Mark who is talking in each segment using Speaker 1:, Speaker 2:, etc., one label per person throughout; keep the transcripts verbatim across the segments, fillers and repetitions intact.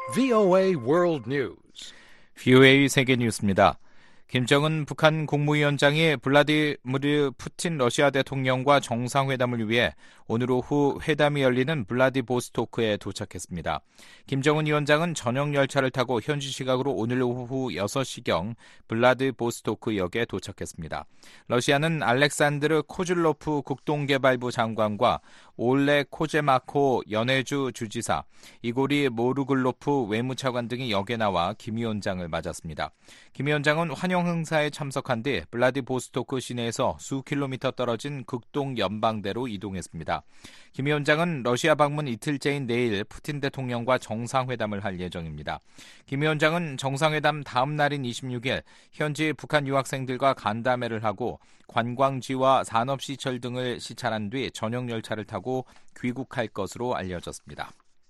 Speaker 1: 브이오에이 World News.
Speaker 2: 브이오에이 세계 뉴스입니다. 김정은 북한 국무위원장이 블라디미르 푸틴 러시아 대통령과 정상회담을 위해 오늘 오후 회담이 열리는 블라디보스토크에 도착했습니다. 김정은 위원장은 전용 열차를 타고 현지 시각으로 오늘 오후 여섯 시경 블라디보스토크 역에 도착했습니다. 러시아는 알렉산드르 코즐로프 국동개발부 장관과 올레 코제마코 연해주 주지사, 이고리 모르글로프 외무차관 등이 역에 나와 김 위원장을 맞았습니다. 김 위원장은 환영 행사에 참석한 뒤 블라디보스토크 시내에서 수 킬로미터 떨어진 극동 연방대로 이동했습니다. 김 위원장은 러시아 방문 이틀째인 내일 푸틴 대통령과 정상회담을 할 예정입니다. 김 위원장은 정상회담 다음 날인 이십육일 현지 북한 유학생들과 간담회를 하고 관광지와 산업시설 등을 시찰한 뒤 전용 열차를 타고 귀국할 것으로 알려졌습니다.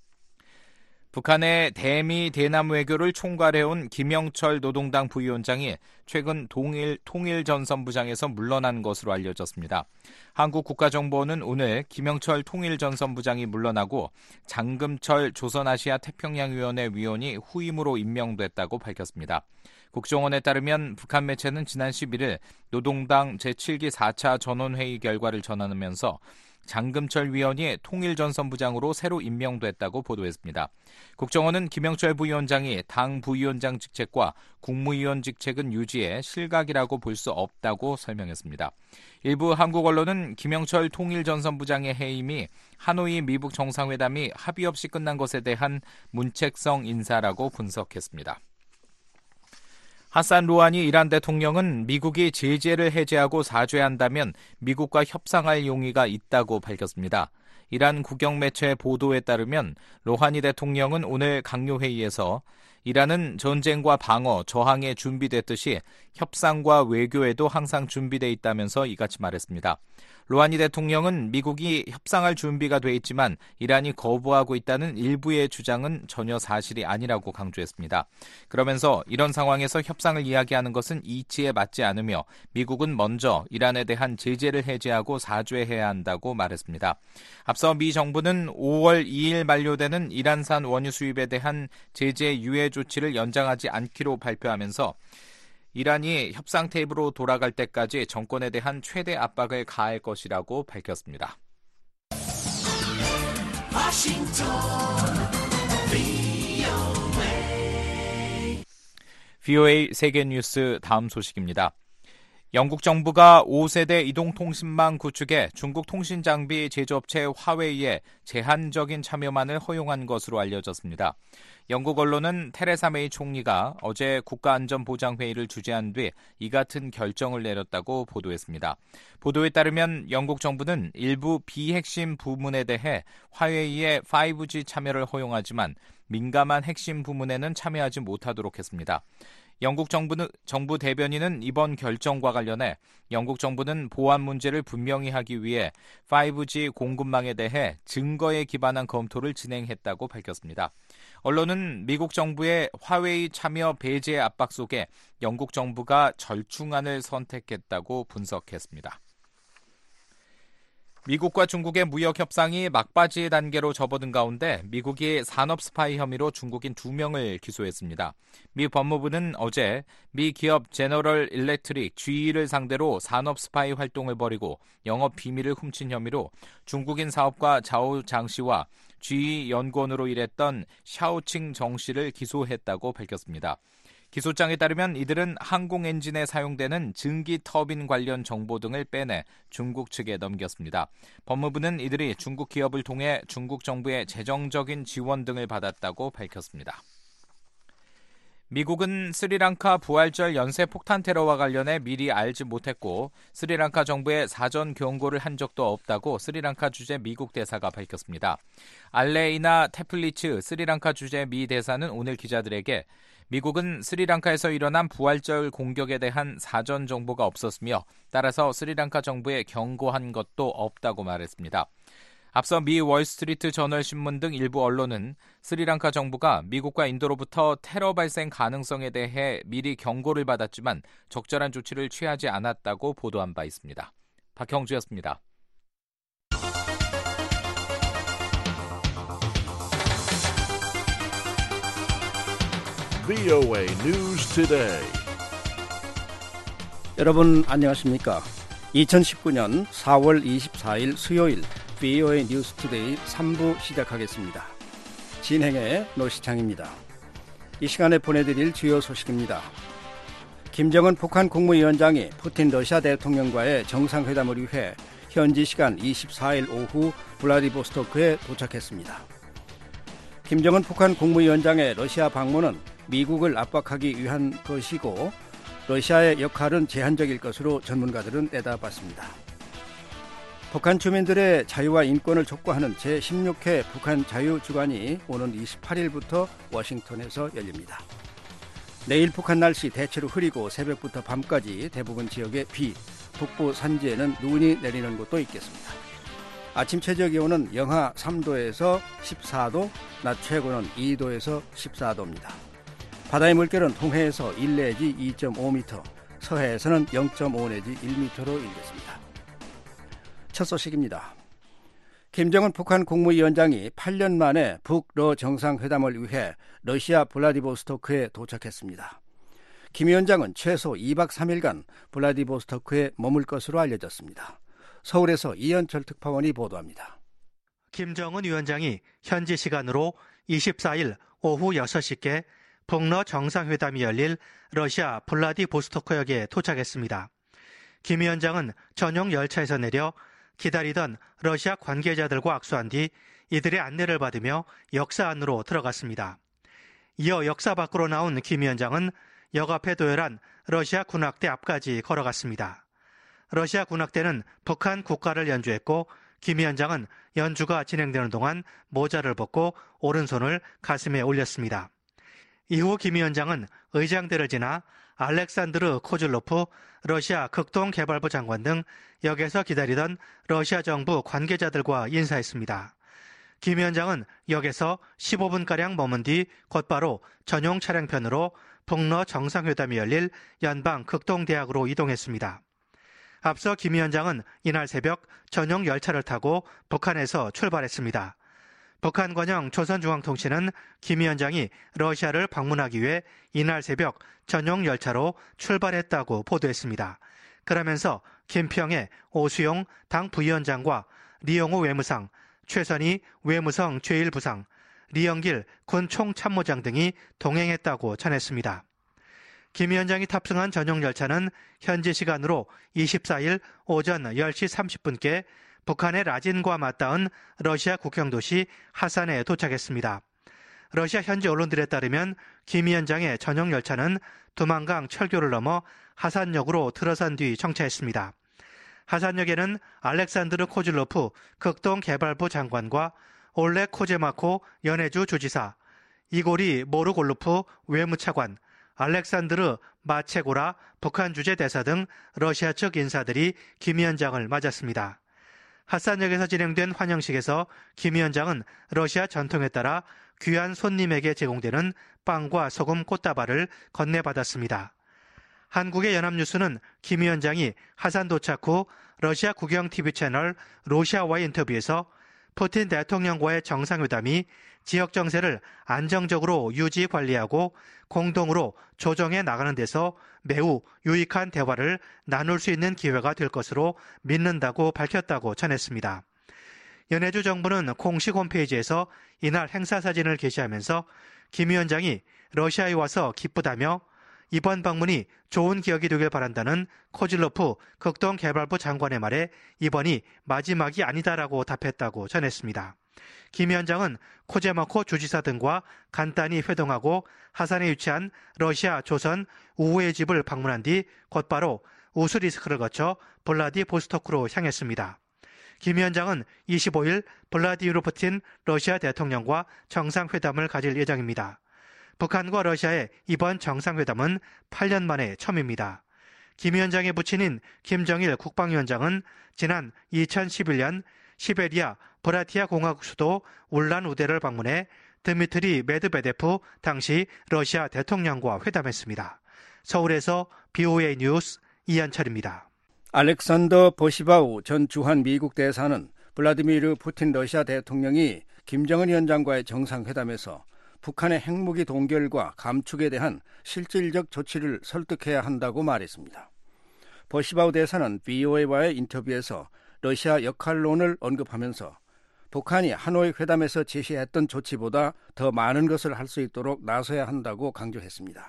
Speaker 2: 북한의 대미 대남 외교를 총괄해온 김영철 노동당 부위원장이 최근 동일, 통일전선부장에서 물러난 것으로 알려졌습니다. 한국국가정보원은 오늘 김영철 통일전선부장이 물러나고 장금철 조선아시아 태평양위원회 위원이 후임으로 임명됐다고 밝혔습니다. 국정원에 따르면 북한 매체는 지난 십일일 노동당 제칠기 사 차 전원회의 결과를 전하면서 장금철 위원이 통일전선부장으로 새로 임명됐다고 보도했습니다. 국정원은 김영철 부위원장이 당 부위원장 직책과 국무위원 직책은 유지해 실각이라고 볼 수 없다고 설명했습니다. 일부 한국 언론은 김영철 통일전선부장의 해임이 하노이 미북 정상회담이 합의 없이 끝난 것에 대한 문책성 인사라고 분석했습니다. 하산 루하니 이란 대통령은 미국이 제재를 해제하고 사죄한다면 미국과 협상할 용의가 있다고 밝혔습니다. 이란 국영매체 보도에 따르면 로하니 대통령은 오늘 강요회의에서 이란은 전쟁과 방어, 저항에 준비됐듯이 협상과 외교에도 항상 준비돼 있다면서 이같이 말했습니다. 로하니 대통령은 미국이 협상할 준비가 돼 있지만 이란이 거부하고 있다는 일부의 주장은 전혀 사실이 아니라고 강조했습니다. 그러면서 이런 상황에서 협상을 이야기하는 것은 이치에 맞지 않으며 미국은 먼저 이란에 대한 제재를 해제하고 사죄해야 한다고 말했습니다. 앞서 미 정부는 오월 이일 만료되는 이란산 원유 수입에 대한 제재 유예 조치를 연장하지 않기로 발표하면서 이란이 협상 테이블로 돌아갈 때까지 정권에 대한 최대 압박을 가할 것이라고 밝혔습니다. 브이오에이 세계뉴스 다음 소식입니다. 영국 정부가 오 세대 이동통신망 구축에 중국 통신장비 제조업체 화웨이에 제한적인 참여만을 허용한 것으로 알려졌습니다. 영국 언론은 테레사 메이 총리가 어제 국가안전보장회의를 주재한 뒤 이 같은 결정을 내렸다고 보도했습니다. 보도에 따르면 영국 정부는 일부 비핵심 부문에 대해 화웨이의 파이브지 참여를 허용하지만 민감한 핵심 부문에는 참여하지 못하도록 했습니다. 영국 정부는, 정부 대변인은 이번 결정과 관련해 영국 정부는 보안 문제를 분명히 하기 위해 파이브지 공급망에 대해 증거에 기반한 검토를 진행했다고 밝혔습니다. 언론은 미국 정부의 화웨이 참여 배제 압박 속에 영국 정부가 절충안을 선택했다고 분석했습니다. 미국과 중국의 무역 협상이 막바지 단계로 접어든 가운데 미국이 산업 스파이 혐의로 중국인 두 명을 기소했습니다. 미 법무부는 어제 미 기업 제너럴 일렉트릭 지이를 상대로 산업 스파이 활동을 벌이고 영업 비밀을 훔친 혐의로 중국인 사업가 자오 장 씨와 지이 연구원으로 일했던 샤오칭 정 씨를 기소했다고 밝혔습니다. 기소장에 따르면 이들은 항공 엔진에 사용되는 증기 터빈 관련 정보 등을 빼내 중국 측에 넘겼습니다. 법무부는 이들이 중국 기업을 통해 중국 정부의 재정적인 지원 등을 받았다고 밝혔습니다. 미국은 스리랑카 부활절 연쇄 폭탄 테러와 관련해 미리 알지 못했고 스리랑카 정부에 사전 경고를 한 적도 없다고 스리랑카 주재 미국 대사가 밝혔습니다. 알레이나 테플리츠 스리랑카 주재 미 대사는 오늘 기자들에게 미국은 스리랑카에서 일어난 부활절 공격에 대한 사전 정보가 없었으며 따라서 스리랑카 정부에 경고한 것도 없다고 말했습니다. 앞서 미 월스트리트 저널 신문 등 일부 언론은 스리랑카 정부가 미국과 인도로부터 테러 발생 가능성에 대해 미리 경고를 받았지만 적절한 조치를 취하지 않았다고 보도한 바 있습니다. 박형주였습니다.
Speaker 1: 브이오에이 News Today.
Speaker 3: 여러분 안녕하십니까? 이천십구 년 사월 이십사일 수요일 브이오에이 뉴스 투데이 삼 부 시작하겠습니다. 진행의 노시창입니다. 이 시간에 보내드릴 주요 소식입니다. 김정은 북한 국무위원장이 푸틴 러시아 대통령과의 정상회담을 위해 현지 시간 이십사일 오후 블라디보스토크에 도착했습니다. 김정은 북한 국무위원장의 러시아 방문은 미국을 압박하기 위한 것이고 러시아의 역할은 제한적일 것으로 전문가들은 내다봤습니다. 북한 주민들의 자유와 인권을 촉구하는 제십육 회 북한 자유주간이 오는 이십팔일부터 워싱턴에서 열립니다. 내일 북한 날씨 대체로 흐리고 새벽부터 밤까지 대부분 지역에 비, 북부 산지에는 눈이 내리는 곳도 있겠습니다. 아침 최저 기온은 영하 삼 도에서 십사 도, 낮 최고는 이 도에서 십사 도입니다. 바다의 물결은 동해에서 일 내지 이 점 오 미터, 서해에서는 영 점 오 내지 일 미터로 일겠습니다. 첫 소식입니다. 김정은 북한 국무위원장이 팔 년 만에 북러 정상회담을 위해 러시아 블라디보스토크에 도착했습니다. 김 위원장은 최소 이박 삼일간 블라디보스토크에 머물 것으로 알려졌습니다. 서울에서 이현철 특파원이 보도합니다.
Speaker 4: 김정은 위원장이 현지 시간으로 이십사일 오후 여섯 시께 북러 정상회담이 열릴 러시아 블라디보스토크역에 도착했습니다. 김 위원장은 전용 열차에서 내려 기다리던 러시아 관계자들과 악수한 뒤 이들의 안내를 받으며 역사 안으로 들어갔습니다. 이어 역사 밖으로 나온 김 위원장은 역 앞에 도열한 러시아 군악대 앞까지 걸어갔습니다. 러시아 군악대는 북한 국가를 연주했고 김 위원장은 연주가 진행되는 동안 모자를 벗고 오른손을 가슴에 올렸습니다. 이후 김 위원장은 의장대를 지나 알렉산드르 코즐로프 러시아 극동개발부 장관 등 역에서 기다리던 러시아 정부 관계자들과 인사했습니다. 김 위원장은 역에서 십오 분가량 머문 뒤 곧바로 전용 차량편으로 북러 정상회담이 열릴 연방 극동대학으로 이동했습니다. 앞서 김 위원장은 이날 새벽 전용 열차를 타고 북한에서 출발했습니다. 북한 관영 조선중앙통신은 김 위원장이 러시아를 방문하기 위해 이날 새벽 전용 열차로 출발했다고 보도했습니다. 그러면서 김평의 오수용 당 부위원장과 리용호 외무상, 최선희 외무성 제일 부상, 리영길 군 총참모장 등이 동행했다고 전했습니다. 김 위원장이 탑승한 전용 열차는 현지 시간으로 이십사일 오전 열 시 삼십 분께 북한의 라진과 맞닿은 러시아 국경 도시 하산에 도착했습니다. 러시아 현지 언론들에 따르면 김 위원장의 전용 열차는 두만강 철교를 넘어 하산역으로 들어선 뒤 정차했습니다. 하산역에는 알렉산드르 코즐로프 극동개발부 장관과 올레 코제마코 연해주 주지사, 이고리 모르골로프 외무차관, 알렉산드르 마체고라 북한 주재 대사 등 러시아 측 인사들이 김 위원장을 맞았습니다. 하산역에서 진행된 환영식에서 김 위원장은 러시아 전통에 따라 귀한 손님에게 제공되는 빵과 소금 꽃다발을 건네받았습니다. 한국의 연합뉴스는 김 위원장이 하산 도착 후 러시아 국영 티비 채널 러시아와의 인터뷰에서 푸틴 대통령과의 정상회담이 지역 정세를 안정적으로 유지 관리하고 공동으로 조정해 나가는 데서 매우 유익한 대화를 나눌 수 있는 기회가 될 것으로 믿는다고 밝혔다고 전했습니다. 연해주 정부는 공식 홈페이지에서 이날 행사 사진을 게시하면서 김 위원장이 러시아에 와서 기쁘다며 이번 방문이 좋은 기억이 되길 바란다는 코즐로프 극동개발부 장관의 말에 이번이 마지막이 아니다라고 답했다고 전했습니다. 김 위원장은 코제마코 주지사 등과 간단히 회동하고 하산에 위치한 러시아 조선 우호의 집을 방문한 뒤 곧바로 우스리스크를 거쳐 블라디보스토크로 향했습니다. 김 위원장은 이십오일 블라디미르 푸틴 러시아 대통령과 정상회담을 가질 예정입니다. 북한과 러시아의 이번 정상회담은 팔 년 만에 처음입니다. 김 위원장의 부친인 김정일 국방위원장은 지난 이천십일년 시베리아 브라티아 공화국 수도 울란우데를 방문해 드미트리 메드베데프 당시 러시아 대통령과 회담했습니다. 서울에서 브이오에이 뉴스 이현철입니다.
Speaker 3: 알렉산더 버시바우 전 주한 미국 대사는 블라디미르 푸틴 러시아 대통령이 김정은 위원장과의 정상회담에서 북한의 핵무기 동결과 감축에 대한 실질적 조치를 설득해야 한다고 말했습니다. 버시바우 대사는 브이오에이와의 인터뷰에서 러시아 역할론을 언급하면서 북한이 하노이 회담에서 제시했던 조치보다 더 많은 것을 할 수 있도록 나서야 한다고 강조했습니다.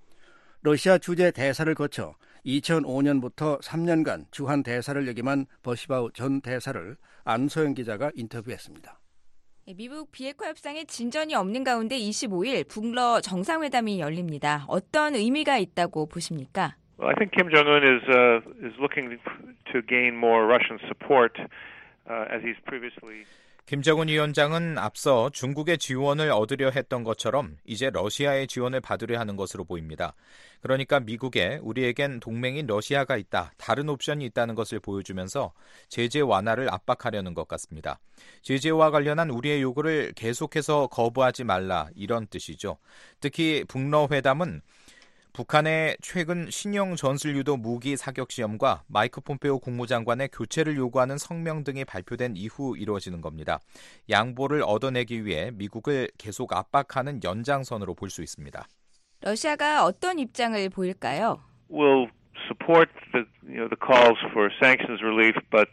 Speaker 3: 러시아 주재 대사를 거쳐 이천오 년부터 삼 년간 주한 대사를 역임한 버시바우 전 대사를 안소영 기자가 인터뷰했습니다.
Speaker 5: 미국 비핵화 협상에 진전이 없는 가운데 이십오 일 북러 정상회담이 열립니다. 어떤 의미가 있다고 보십니까?
Speaker 6: Well, I think Kim Jong-un is uh, is looking to gain more Russian support uh, as he's previously.
Speaker 2: 김정은 위원장은 앞서 중국의 지원을 얻으려 했던 것처럼 이제 러시아의 지원을 받으려 하는 것으로 보입니다. 그러니까 미국에 우리에겐 동맹인 러시아가 있다, 다른 옵션이 있다는 것을 보여주면서 제재 완화를 압박하려는 것 같습니다. 제재와 관련한 우리의 요구를 계속해서 거부하지 말라, 이런 뜻이죠. 특히 북러 회담은 북한의 최근 신형 전술유도 무기 사격 시험과 마이크 폼페오 국무장관의 교체를 요구하는 성명 등이 발표된 이후 이루어지는 겁니다. 양보를 얻어내기 위해 미국을 계속 압박하는 연장선으로 볼 수 있습니다.
Speaker 5: 러시아가 어떤 입장을 보일까요?
Speaker 6: We'll support the you know the calls for sanctions relief, but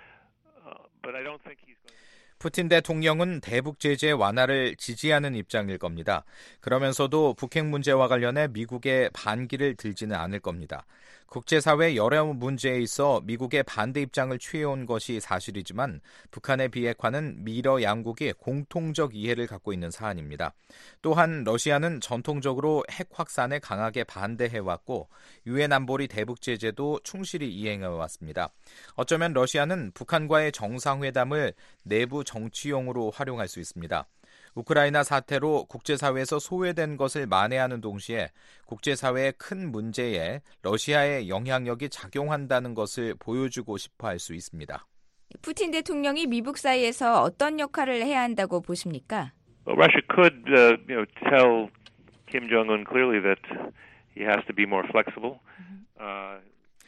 Speaker 6: uh, but I don't think he's going to.
Speaker 2: 푸틴 대통령은 대북 제재 완화를 지지하는 입장일 겁니다. 그러면서도 북핵 문제와 관련해 미국의 반기를 들지는 않을 겁니다. 국제사회 여러 문제에 있어 미국의 반대 입장을 취해온 것이 사실이지만 북한의 비핵화는 미러 양국이 공통적 이해를 갖고 있는 사안입니다. 또한 러시아는 전통적으로 핵 확산에 강하게 반대해왔고 유엔 안보리 대북 제재도 충실히 이행해왔습니다. 어쩌면 러시아는 북한과의 정상회담을 내부 정치용으로 활용할 수 있습니다. 우크라이나 사태로 국제사회에서 소외된 것을 만회하는 동시에 국제사회의 큰 문제에 러시아의 영향력이 작용한다는 것을 보여주고 싶어 할 수 있습니다.
Speaker 5: 푸틴 대통령이 미국 사이에서 어떤 역할을 해야 한다고 보십니까?
Speaker 6: Well, Russia could uh, you know tell Kim Jong-un clearly that he has to be more flexible. Uh,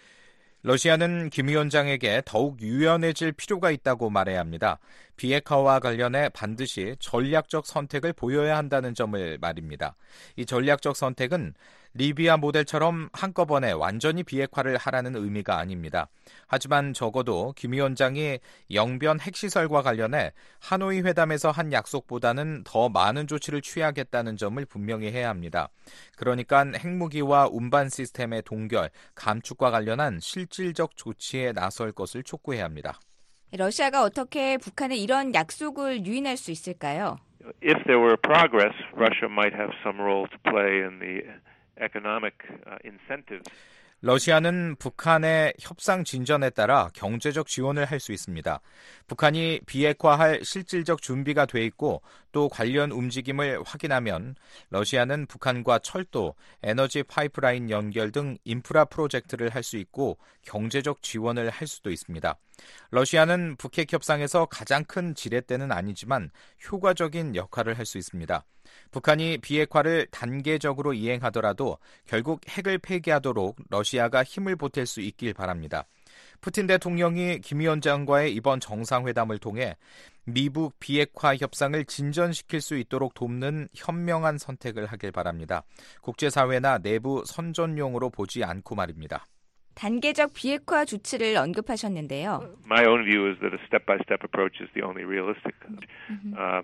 Speaker 2: 러시아는 김 위원장에게 더욱 유연해질 필요가 있다고 말해야 합니다. 비핵화와 관련해 반드시 전략적 선택을 보여야 한다는 점을 말입니다. 이 전략적 선택은 리비아 모델처럼 한꺼번에 완전히 비핵화를 하라는 의미가 아닙니다. 하지만 적어도 김 위원장이 영변 핵시설과 관련해 하노이 회담에서 한 약속보다는 더 많은 조치를 취하겠다는 점을 분명히 해야 합니다. 그러니까 핵무기와 운반 시스템의 동결, 감축과 관련한 실질적 조치에 나설 것을 촉구해야 합니다.
Speaker 5: 러시아가 어떻게 북한의 이런 약속을 유인할 수 있을까요?
Speaker 6: If there were progress, Russia might have some role to play in the economic uh, incentives.
Speaker 2: 러시아는 북한의 협상 진전에 따라 경제적 지원을 할 수 있습니다. 북한이 비핵화할 실질적 준비가 돼 있고 또 관련 움직임을 확인하면 러시아는 북한과 철도, 에너지 파이프라인 연결 등 인프라 프로젝트를 할 수 있고 경제적 지원을 할 수도 있습니다. 러시아는 북핵 협상에서 가장 큰 지렛대는 아니지만 효과적인 역할을 할 수 있습니다. 북한이 비핵화를 단계적으로 이행하더라도 결국 핵을 폐기하도록 러시아가 힘을 보탤 수 있길 바랍니다. 푸틴 대통령이 김 위원장과의 이번 정상회담을 통해 미북 비핵화 협상을 진전시킬 수 있도록 돕는 현명한 선택을 하길 바랍니다. 국제사회나 내부 선전용으로 보지 않고 말입니다.
Speaker 5: 단계적 비핵화 조치를 언급하셨는데요.
Speaker 6: My own view is that a step-by-step approach is the only realistic. Uh,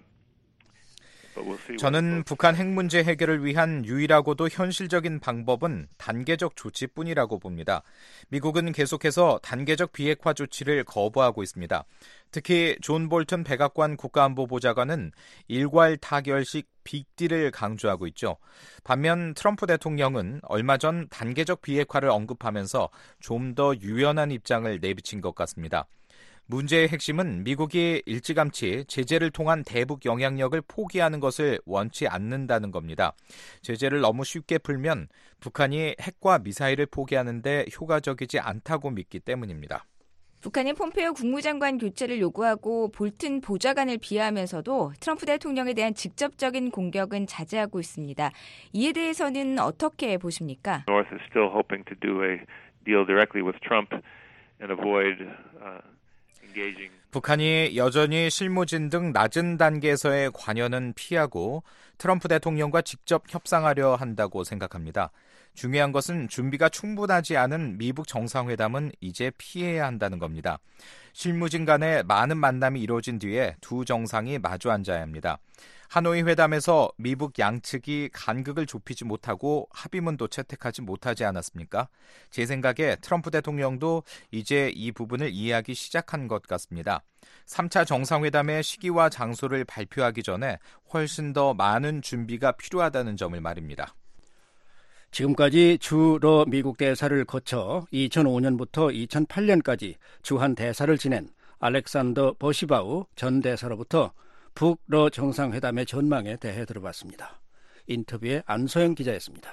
Speaker 2: 저는 북한 핵 문제 해결을 위한 유일하고도 현실적인 방법은 단계적 조치뿐이라고 봅니다. 미국은 계속해서 단계적 비핵화 조치를 거부하고 있습니다. 특히 존 볼튼 백악관 국가안보보좌관은 일괄 타결식 빅딜을 강조하고 있죠. 반면 트럼프 대통령은 얼마 전 단계적 비핵화를 언급하면서 좀 더 유연한 입장을 내비친 것 같습니다. 문제의 핵심은 미국이 일찌감치 제재를 통한 대북 영향력을 포기하는 것을 원치 않는다는 겁니다. 제재를 너무 쉽게 풀면 북한이 핵과 미사일을 포기하는데 효과적이지 않다고 믿기 때문입니다.
Speaker 5: 북한이 폼페이오 국무장관 교체를 요구하고 볼튼 보좌관을 비하하면서도 트럼프 대통령에 대한 직접적인 공격은 자제하고 있습니다. 이에 대해서는 어떻게 보십니까?
Speaker 6: North is still hoping to do a deal directly with Trump and avoid uh, engaging.
Speaker 2: 북한이 여전히 실무진 등 낮은 단계에서의 관여는 피하고 트럼프 대통령과 직접 협상하려 한다고 생각합니다. 중요한 것은 준비가 충분하지 않은 미북 정상회담은 이제 피해야 한다는 겁니다. 실무진 간의 많은 만남이 이루어진 뒤에 두 정상이 마주 앉아야 합니다. 하노이 회담에서 미북 양측이 간극을 좁히지 못하고 합의문도 채택하지 못하지 않았습니까? 제 생각에 트럼프 대통령도 이제 이 부분을 이해하기 시작한 것 같습니다. 삼 차 정상회담의 시기와 장소를 발표하기 전에 훨씬 더 많은 준비가 필요하다는 점을 말입니다.
Speaker 3: 지금까지 주러 미국 대사를 거쳐 이천오 년부터 이천팔 년까지 주한 대사를 지낸 알렉산더 버시바우 전 대사로부터 북러 정상회담의 전망에 대해 들어봤습니다. 인터뷰에 안소영 기자였습니다.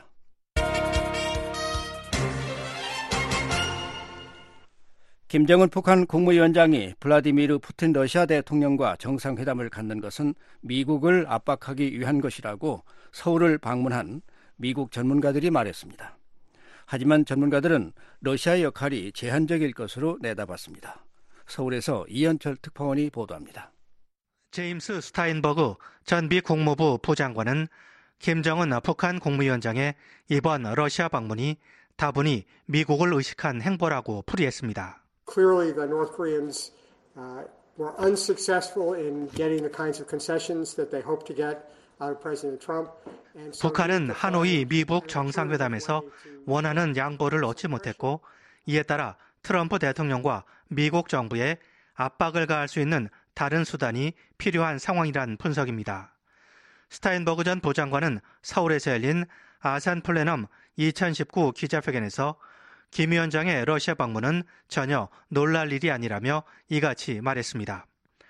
Speaker 3: 김정은 북한 국무위원장이 블라디미르 푸틴 러시아 대통령과 정상회담을 갖는 것은 미국을 압박하기 위한 것이라고 서울을 방문한 미국 전문가들이 말했습니다. 하지만 전문가들은 러시아의 역할이 제한적일 것으로 내다봤습니다. 서울에서 이현철 특파원이 보도합니다.
Speaker 4: 제임스 스타인버그 전 미 국무부 부장관은 김정은 북한 국무위원장의 이번 러시아 방문이 다분히 미국을 의식한 행보라고 풀이했습니다.
Speaker 7: Clearly, the North Koreans uh, were unsuccessful in getting the kinds of concessions that they hoped to get out of President Trump.
Speaker 4: 북한은 하노이 미북 정상회담에서 원하는 양보를 얻지 못했고 이에 따라 트럼프 대통령과 미국 정부에 압박을 가할 수 있는 다른 수단이 필요한 상황이란 분석입니다. 스타인버그 전 부장관은 서울에서 열린 아산 플래넘 이천십구 기자회견에서 김 위원장의 러시아 방문은 전혀 놀랄 일이 아니라며 이같이 말했습니다.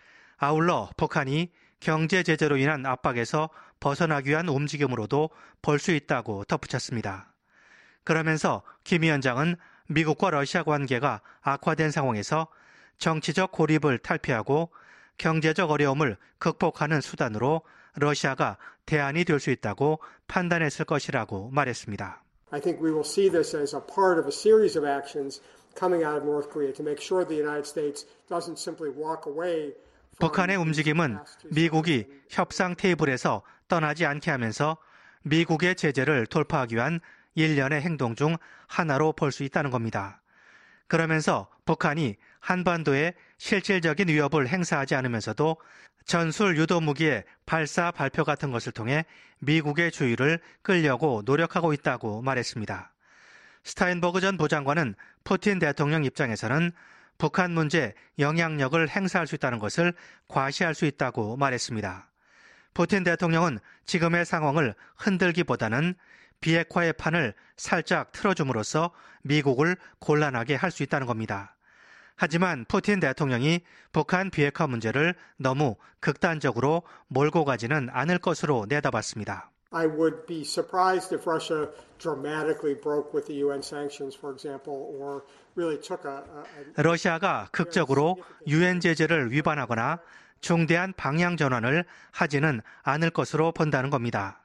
Speaker 4: 아울러 북한이 경제 제재로 인한 압박에서 벗어나기 위한 움직임으로도 볼 수 있다고 덧붙였습니다. 그러면서 김 위원장은 미국과 러시아 관계가 악화된 상황에서 정치적 고립을 탈피하고 경제적 어려움을 극복하는 수단으로 러시아가 대안이 될 수 있다고 판단했을 것이라고 말했습니다.
Speaker 7: I think we will see this as a part of a series of actions coming out of North Korea to make sure the United States doesn't simply walk away.
Speaker 4: 북한의 움직임은 미국이 협상 테이블에서 떠나지 않게 하면서 미국의 제재를 돌파하기 위한 일련의 행동 중 하나로 볼 수 있다는 겁니다. 그러면서 북한이 한반도에 실질적인 위협을 행사하지 않으면서도 전술 유도 무기의 발사 발표 같은 것을 통해 미국의 주의를 끌려고 노력하고 있다고 말했습니다. 스타인버그 전 부장관은 푸틴 대통령 입장에서는 북한 문제에 영향력을 행사할 수 있다는 것을 과시할 수 있다고 말했습니다. 푸틴 대통령은 지금의 상황을 흔들기보다는 비핵화의 판을 살짝 틀어줌으로써 미국을 곤란하게 할 수 있다는 겁니다. 하지만 푸틴 대통령이 북한 비핵화 문제를 너무 극단적으로 몰고 가지는 않을 것으로 내다봤습니다.
Speaker 7: I would be surprised if Russia dramatically broke with the 유엔 sanctions, for example, or really took a, a...
Speaker 4: 러시아가 극적으로 유엔 제재를 위반하거나 중대한 방향 전환을 하지는 않을 것으로 본다는 겁니다.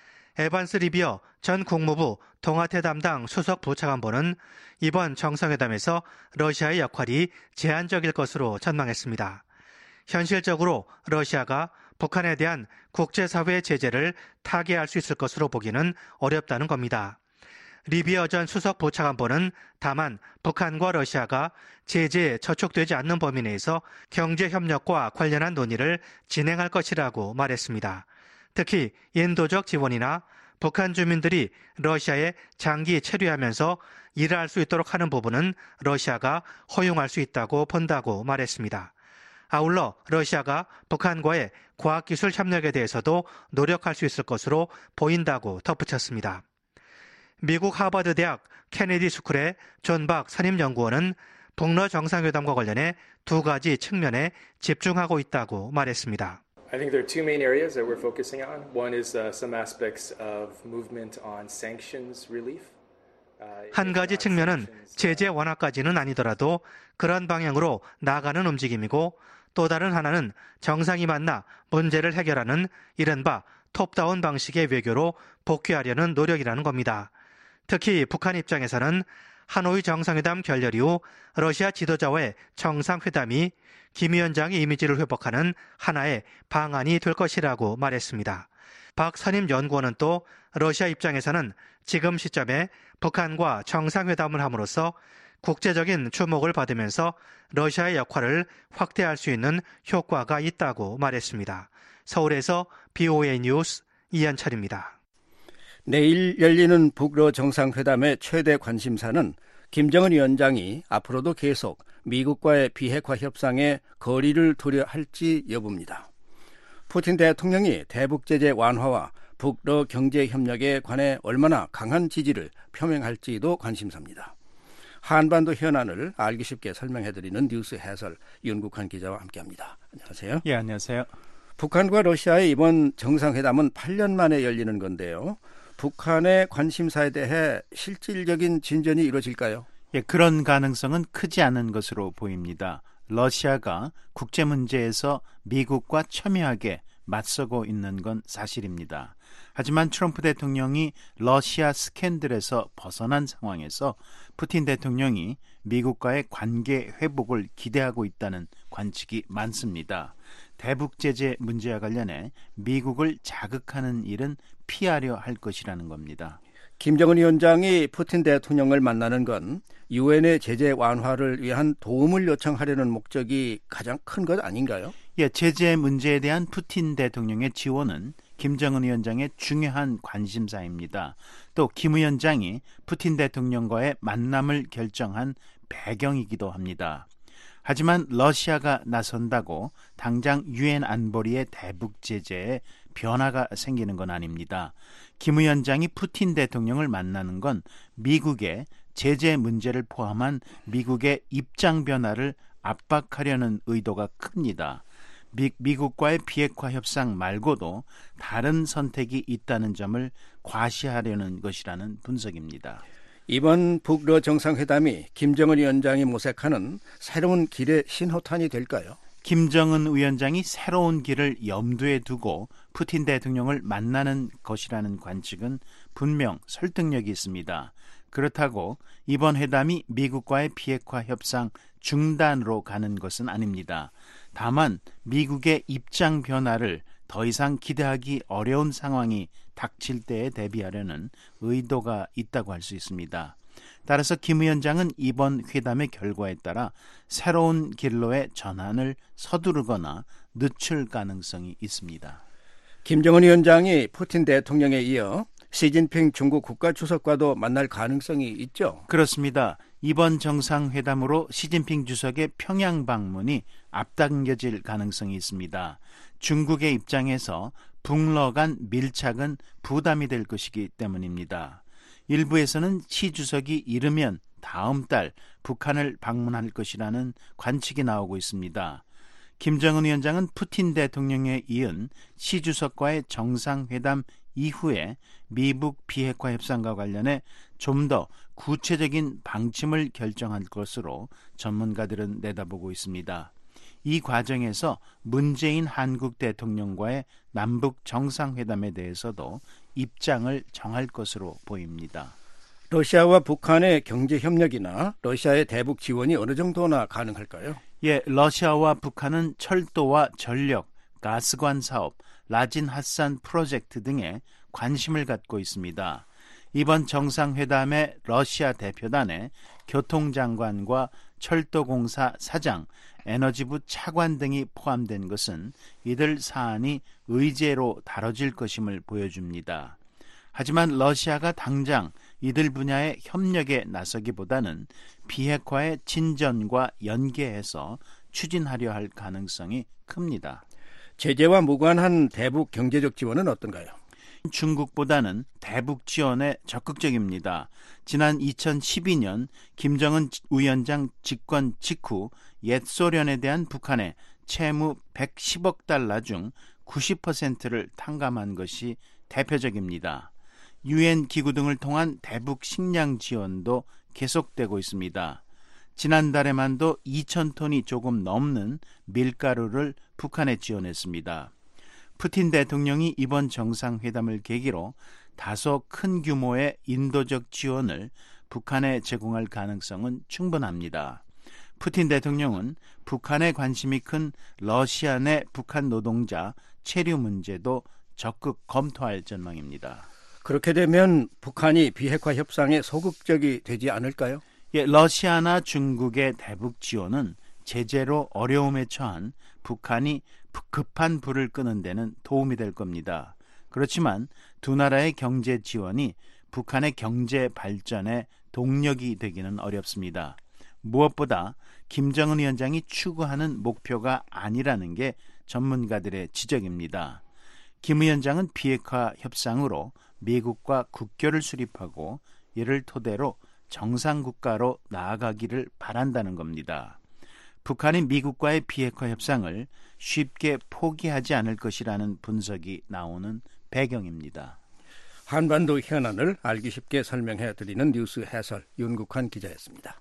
Speaker 4: 에반스 리비어 전 국무부 동아태 담당 수석 부차관보는 이번 정상회담에서 러시아의 역할이 제한적일 것으로 전망했습니다. 현실적으로 러시아가 북한에 대한 국제사회의 제재를 타개할 수 있을 것으로 보기는 어렵다는 겁니다. 리비어 전 수석 부차관보는 다만 북한과 러시아가 제재에 저촉되지 않는 범위 내에서 경제협력과 관련한 논의를 진행할 것이라고 말했습니다. 특히 인도적 지원이나 북한 주민들이 러시아에 장기 체류하면서 일할 수 있도록 하는 부분은 러시아가 허용할 수 있다고 본다고 말했습니다. 아울러 러시아가 북한과의 과학기술 협력에 대해서도 노력할 수 있을 것으로 보인다고 덧붙였습니다. 미국 하버드 대학 케네디 스쿨의 존 박 선임연구원은 북러 정상회담과 관련해 두 가지 측면에 집중하고 있다고 말했습니다.
Speaker 8: I think there are two main areas that we're focusing on. One is uh, some aspects of movement on sanctions relief.
Speaker 4: 한 가지 측면은 제재 완화까지는 아니더라도 그런 방향으로 나가는 움직임이고 또 다른 하나는 정상이 만나 문제를 해결하는 이른바 톱다운 방식의 외교로 복귀하려는 노력이라는 겁니다. 특히 북한 입장에서는 하노이 정상회담 결렬 이후 러시아 지도자와의 정상회담이 김 위원장의 이미지를 회복하는 하나의 방안이 될 것이라고 말했습니다. 박 선임 연구원은 또 러시아 입장에서는 지금 시점에 북한과 정상회담을 함으로써 국제적인 주목을 받으면서 러시아의 역할을 확대할 수 있는 효과가 있다고 말했습니다. 서울에서 비오에이 뉴스 이현철입니다.
Speaker 3: 내일 열리는 북러 정상회담의 최대 관심사는 김정은 위원장이 앞으로도 계속 미국과의 비핵화 협상에 거리를 두려 할지 여부입니다. 푸틴 대통령이 대북 제재 완화와 북러 경제 협력에 관해 얼마나 강한 지지를 표명할지도 관심사입니다. 한반도 현안을 알기 쉽게 설명해드리는 뉴스 해설 윤국한 기자와 함께합니다. 안녕하세요.
Speaker 9: 예, 안녕하세요.
Speaker 3: 북한과 러시아의 이번 정상회담은 팔 년 만에 열리는 건데요. 북한의 관심사에 대해 실질적인 진전이 이루어질까요?
Speaker 9: 예, 그런 가능성은 크지 않은 것으로 보입니다. 러시아가 국제 문제에서 미국과 첨예하게 맞서고 있는 건 사실입니다. 하지만 트럼프 대통령이 러시아 스캔들에서 벗어난 상황에서 푸틴 대통령이 미국과의 관계 회복을 기대하고 있다는 관측이 많습니다. 대북 제재 문제와 관련해 미국을 자극하는 일은 피하려 할 것이라는 겁니다.
Speaker 3: 김정은 위원장이 푸틴 대통령을 만나는 건 유엔의 제재 완화를 위한 도움을 요청하려는 목적이 가장 큰 것 아닌가요?
Speaker 9: 예, 제재 문제에 대한 푸틴 대통령의 지원은 김정은 위원장의 중요한 관심사입니다. 또 김 위원장이 푸틴 대통령과의 만남을 결정한 배경이기도 합니다. 하지만 러시아가 나선다고 당장 유엔 안보리의 대북 제재에 변화가 생기는 건 아닙니다. 김 위원장이 푸틴 대통령을 만나는 건 미국의 제재 문제를 포함한 미국의 입장 변화를 압박하려는 의도가 큽니다. 미, 미국과의 비핵화 협상 말고도 다른 선택이 있다는 점을 과시하려는 것이라는 분석입니다.
Speaker 3: 이번 북러 정상회담이 김정은 위원장이 모색하는 새로운 길의 신호탄이 될까요?
Speaker 9: 김정은 위원장이 새로운 길을 염두에 두고 푸틴 대통령을 만나는 것이라는 관측은 분명 설득력이 있습니다. 그렇다고 이번 회담이 미국과의 비핵화 협상 중단으로 가는 것은 아닙니다. 다만 미국의 입장 변화를 더 이상 기대하기 어려운 상황이 닥칠 때에 대비하려는 의도가 있다고 할 수 있습니다. 따라서 김 위원장은 이번 회담의 결과에 따라 새로운 길로의 전환을 서두르거나 늦출 가능성이 있습니다.
Speaker 3: 김정은 위원장이 푸틴 대통령에 이어 시진핑 중국 국가주석과도 만날 가능성이 있죠?
Speaker 9: 그렇습니다. 이번 정상회담으로 시진핑 주석의 평양 방문이 앞당겨질 가능성이 있습니다. 중국의 입장에서 북러 간 밀착은 부담이 될 것이기 때문입니다. 일부에서는 시 주석이 이르면 다음 달 북한을 방문할 것이라는 관측이 나오고 있습니다. 김정은 위원장은 푸틴 대통령에 이은 시 주석과의 정상회담 이후에 미북 비핵화 협상과 관련해 좀 더 구체적인 방침을 결정할 것으로 전문가들은 내다보고 있습니다. 이 과정에서 문재인 한국 대통령과의 남북 정상회담에 대해서도 입장을 정할 것으로 보입니다.
Speaker 3: 러시아와 북한의 경제 협력이나 러시아의 대북 지원이 어느 정도나 가능할까요?
Speaker 9: 예, 러시아와 북한은 철도와 전력, 가스관 사업, 라진 핫산 프로젝트 등에 관심을 갖고 있습니다. 이번 정상회담의 러시아 대표단에 교통장관과 철도공사 사장, 에너지부 차관 등이 포함된 것은 이들 사안이 의제로 다뤄질 것임을 보여줍니다. 하지만 러시아가 당장 이들 분야의 협력에 나서기보다는 비핵화의 진전과 연계해서 추진하려 할 가능성이 큽니다.
Speaker 3: 제재와 무관한 대북 경제적 지원은 어떤가요?
Speaker 9: 중국보다는 대북 지원에 적극적입니다. 지난 이천십이 년 김정은 위원장 집권 직후 옛 소련에 대한 북한의 채무 백십억 달러 중 구십 퍼센트를 탕감한 것이 대표적입니다. 유엔 기구 등을 통한 대북 식량 지원도 계속되고 있습니다. 지난달에만도 이천 톤이 조금 넘는 밀가루를 북한에 지원했습니다. 푸틴 대통령이 이번 정상회담을 계기로 다소 큰 규모의 인도적 지원을 북한에 제공할 가능성은 충분합니다. 푸틴 대통령은 북한에 관심이 큰 러시아 내 북한 노동자 체류 문제도 적극 검토할 전망입니다.
Speaker 3: 그렇게 되면 북한이 비핵화 협상에 소극적이 되지 않을까요?
Speaker 9: 예, 러시아나 중국의 대북 지원은 제재로 어려움에 처한 북한이 급한 불을 끄는 데는 도움이 될 겁니다. 그렇지만 두 나라의 경제 지원이 북한의 경제 발전에 동력이 되기는 어렵습니다. 무엇보다 김정은 위원장이 추구하는 목표가 아니라는 게 전문가들의 지적입니다. 김 위원장은 비핵화 협상으로 미국과 국교를 수립하고 이를 토대로 정상국가로 나아가기를 바란다는 겁니다. 북한이 미국과의 비핵화 협상을 쉽게 포기하지 않을 것이라는 분석이 나오는 배경입니다.
Speaker 3: 한반도 현안을 알기 쉽게 설명해 드리는 뉴스 해설 윤국환 기자였습니다.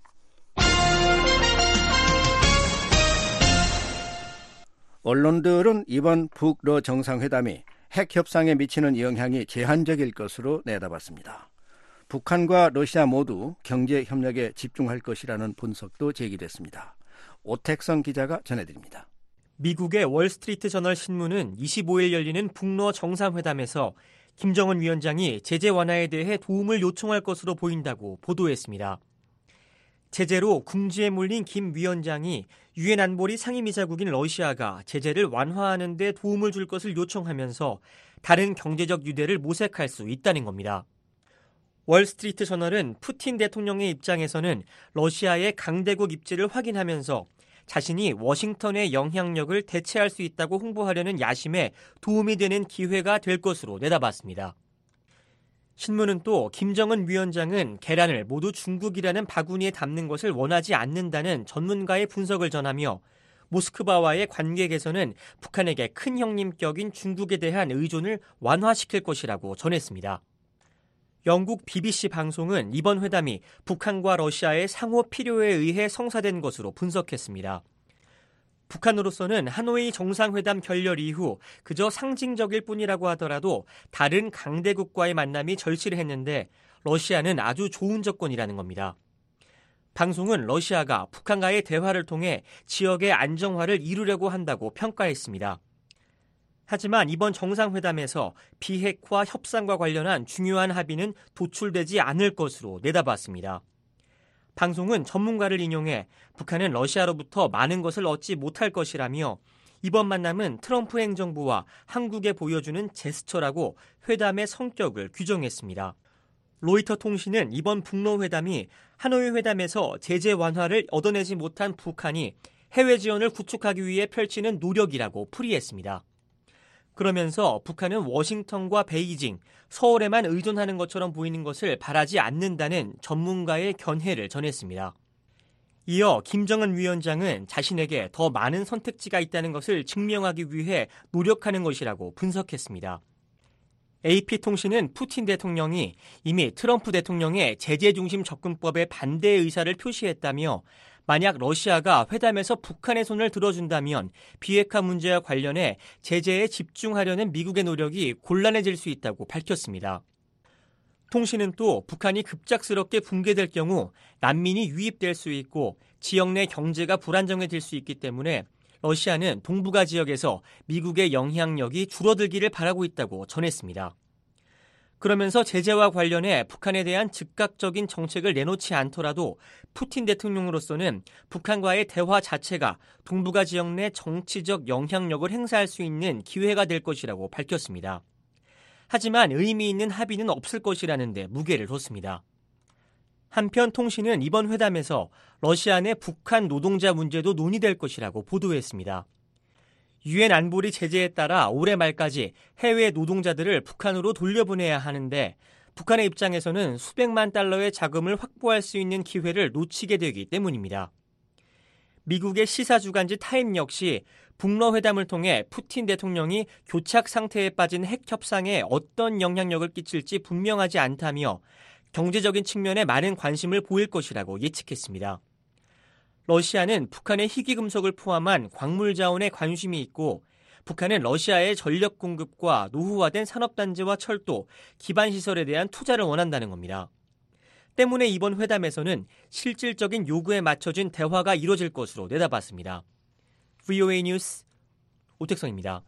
Speaker 3: 언론들은 이번 북러 정상회담이 핵 협상에 미치는 영향이 제한적일 것으로 내다봤습니다. 북한과 러시아 모두 경제 협력에 집중할 것이라는 분석도 제기됐습니다. 오택성 기자가 전해드립니다.
Speaker 10: 미국의 월스트리트 저널 신문은 이십오일 열리는 북러 정상회담에서 김정은 위원장이 제재 완화에 대해 도움을 요청할 것으로 보인다고 보도했습니다. 제재로 궁지에 몰린 김 위원장이 유엔 안보리 상임이사국인 러시아가 제재를 완화하는 데 도움을 줄 것을 요청하면서 다른 경제적 유대를 모색할 수 있다는 겁니다. 월스트리트 저널은 푸틴 대통령의 입장에서는 러시아의 강대국 입지를 확인하면서 자신이 워싱턴의 영향력을 대체할 수 있다고 홍보하려는 야심에 도움이 되는 기회가 될 것으로 내다봤습니다. 신문은 또 김정은 위원장은 계란을 모두 중국이라는 바구니에 담는 것을 원하지 않는다는 전문가의 분석을 전하며 모스크바와의 관계 개선은 북한에게 큰 형님격인 중국에 대한 의존을 완화시킬 것이라고 전했습니다. 영국 비비씨 방송은 이번 회담이 북한과 러시아의 상호 필요에 의해 성사된 것으로 분석했습니다. 북한으로서는 하노이 정상회담 결렬 이후 그저 상징적일 뿐이라고 하더라도 다른 강대국과의 만남이 절실했는데 러시아는 아주 좋은 조건이라는 겁니다. 방송은 러시아가 북한과의 대화를 통해 지역의 안정화를 이루려고 한다고 평가했습니다. 하지만 이번 정상회담에서 비핵화 협상과 관련한 중요한 합의는 도출되지 않을 것으로 내다봤습니다. 방송은 전문가를 인용해 북한은 러시아로부터 많은 것을 얻지 못할 것이라며 이번 만남은 트럼프 행정부와 한국에 보여주는 제스처라고 회담의 성격을 규정했습니다. 로이터 통신은 이번 북러 회담이 하노이 회담에서 제재 완화를 얻어내지 못한 북한이 해외 지원을 구축하기 위해 펼치는 노력이라고 풀이했습니다. 그러면서 북한은 워싱턴과 베이징, 서울에만 의존하는 것처럼 보이는 것을 바라지 않는다는 전문가의 견해를 전했습니다. 이어 김정은 위원장은 자신에게 더 많은 선택지가 있다는 것을 증명하기 위해 노력하는 것이라고 분석했습니다. 에이피통신은 푸틴 대통령이 이미 트럼프 대통령의 제재 중심 접근법에 반대 의사를 표시했다며 만약 러시아가 회담에서 북한의 손을 들어준다면 비핵화 문제와 관련해 제재에 집중하려는 미국의 노력이 곤란해질 수 있다고 밝혔습니다. 통신은 또 북한이 급작스럽게 붕괴될 경우 난민이 유입될 수 있고 지역 내 경제가 불안정해질 수 있기 때문에 러시아는 동북아 지역에서 미국의 영향력이 줄어들기를 바라고 있다고 전했습니다. 그러면서 제재와 관련해 북한에 대한 즉각적인 정책을 내놓지 않더라도 푸틴 대통령으로서는 북한과의 대화 자체가 동북아 지역 내 정치적 영향력을 행사할 수 있는 기회가 될 것이라고 밝혔습니다. 하지만 의미 있는 합의는 없을 것이라는 데 무게를 뒀습니다. 한편 통신은 이번 회담에서 러시아 내 북한 노동자 문제도 논의될 것이라고 보도했습니다. 유엔 안보리 제재에 따라 올해 말까지 해외 노동자들을 북한으로 돌려보내야 하는데 북한의 입장에서는 수백만 달러의 자금을 확보할 수 있는 기회를 놓치게 되기 때문입니다. 미국의 시사주간지 타임 역시 북러 회담을 통해 푸틴 대통령이 교착 상태에 빠진 핵 협상에 어떤 영향력을 끼칠지 분명하지 않다며 경제적인 측면에 많은 관심을 보일 것이라고 예측했습니다. 러시아는 북한의 희귀금속을 포함한 광물 자원에 관심이 있고 북한은 러시아의 전력 공급과 노후화된 산업단지와 철도, 기반시설에 대한 투자를 원한다는 겁니다. 때문에 이번 회담에서는 실질적인 요구에 맞춰진 대화가 이뤄질 것으로 내다봤습니다. 브이오에이 뉴스 오택성입니다.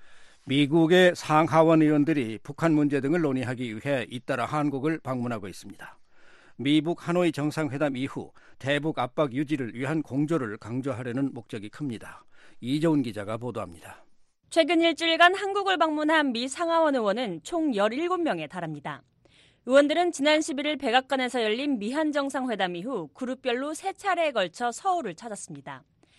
Speaker 3: 미국의 상하원 의원들이 북한 문제 등을 논의하기 위해 잇따라 한국을 방문하고 있습니다. 미북 하노이 정상회담 이후 대북 압박 유지를 위한 공조를 강조하려는 목적이 큽니다. 이재훈 기자가 보도합니다.
Speaker 11: 최근 일주일간 한국을 방문한 미 상하원 의원은 총 열일곱 명에 달합니다. 의원들은 지난 십일일 백악관에서 열린 미한 정상회담 이후 그룹별로 세 차례에 걸쳐 서울을 찾았습니다.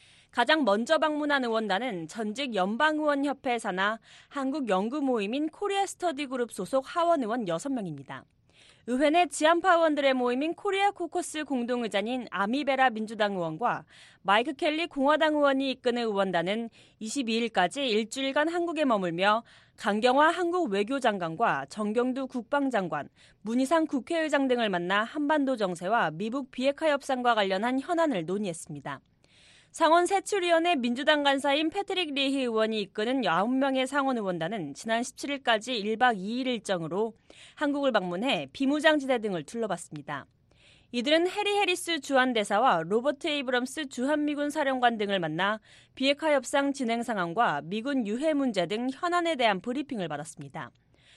Speaker 11: 가장 먼저 방문한 의원단은 전직 연방의원협회 산하 한국연구 모임인 코리아 스터디 그룹 소속 하원 의원 여섯 명입니다. 의회 내 지한파 의원들의 모임인 코리아 코커스 공동의장인 아미베라 민주당 의원과 마이크 켈리 공화당 의원이 이끄는 의원단은 이십이일까지 일주일간 한국에 머물며 강경화 한국 외교장관과 정경두 국방장관, 문희상 국회의장 등을 만나 한반도 정세와 미북 비핵화 협상과 관련한 현안을 논의했습니다. 상원 세출위원회 민주당 간사인 패트릭 리히 의원이 이끄는 아홉 명의 상원 의원단은 지난 십칠일까지 일박 이일 일정으로 한국을 방문해 비무장지대 등을 둘러봤습니다. 이들은 해리 해리스 주한대사와 로버트 에이브럼스 주한미군 사령관 등을 만나 비핵화 협상 진행 상황과 미군 유해 문제 등 현안에 대한 브리핑을 받았습니다.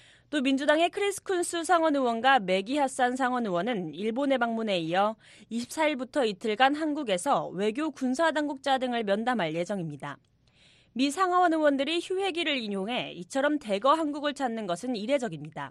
Speaker 11: 또 민주당의 크리스 쿤스 상원 의원과 매기 하산 상원 의원은 일본의 방문에 이어 이십사일부터 이틀간 한국에서 외교 군사당국자 등을 면담할 예정입니다. 미 상하원 의원들이 휴회기를 인용해 이처럼 대거 한국을 찾는 것은 이례적입니다.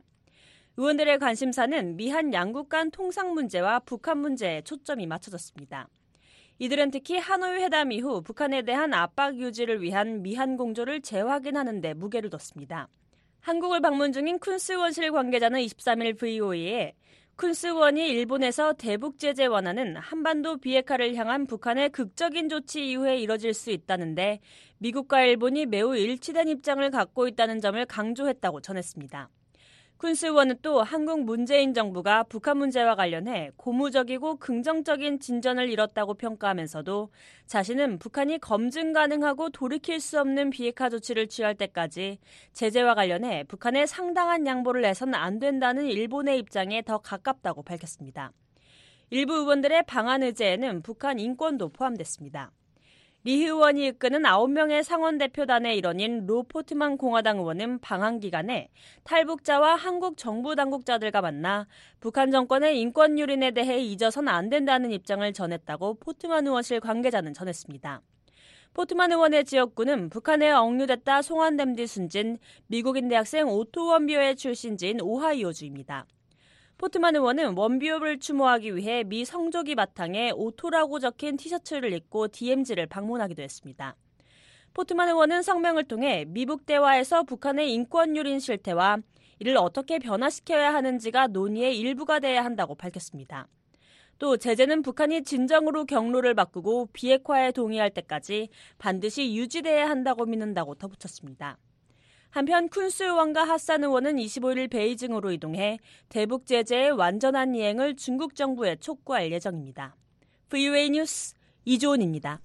Speaker 11: 의원들의 관심사는 미한 양국 간 통상 문제와 북한 문제에 초점이 맞춰졌습니다. 이들은 특히 하노이 회담 이후 북한에 대한 압박 유지를 위한 미한 공조를 재확인하는 데 무게를 뒀습니다. 한국을 방문 중인 쿤스 의원실 관계자는 이십삼일 브이오에이에 쿤스 의원이 일본에서 대북 제재 완화는 한반도 비핵화를 향한 북한의 극적인 조치 이후에 이뤄질 수 있다는데 미국과 일본이 매우 일치된 입장을 갖고 있다는 점을 강조했다고 전했습니다. 쿤스 의원은 또 한국 문재인 정부가 북한 문제와 관련해 고무적이고 긍정적인 진전을 이뤘다고 평가하면서도 자신은 북한이 검증 가능하고 돌이킬 수 없는 비핵화 조치를 취할 때까지 제재와 관련해 북한에 상당한 양보를 해서는 안 된다는 일본의 입장에 더 가깝다고 밝혔습니다. 일부 의원들의 방한 의제에는 북한 인권도 포함됐습니다. 리 의원이 이끄는 아홉 명의 상원 대표단의 일원인 로 포트만 공화당 의원은 방한 기간에 탈북자와 한국 정부 당국자들과 만나 북한 정권의 인권 유린에 대해 잊어서는 안 된다는 입장을 전했다고 포트만 의원실 관계자는 전했습니다. 포트만 의원의 지역구는 북한에 억류됐다 송환된 뒤 숨진 미국인 대학생 오토 원비어의 출신지인 오하이오주입니다. 포트만 의원은 원비어를 추모하기 위해 미 성조기 바탕에 오토라고 적힌 티셔츠를 입고 디엠지를 방문하기도 했습니다. 포트만 의원은 성명을 통해 미북 대화에서 북한의 인권 유린 실태와 이를 어떻게 변화시켜야 하는지가 논의의 일부가 돼야 한다고 밝혔습니다. 또 제재는 북한이 진정으로 경로를 바꾸고 비핵화에 동의할 때까지 반드시 유지돼야 한다고 믿는다고 덧붙였습니다. 한편 쿤스 의원과 하산 의원은 이십오일 베이징으로 이동해 대북 제재의 완전한 이행을 중국 정부에 촉구할 예정입니다. 브이오에이 뉴스 이조은입니다.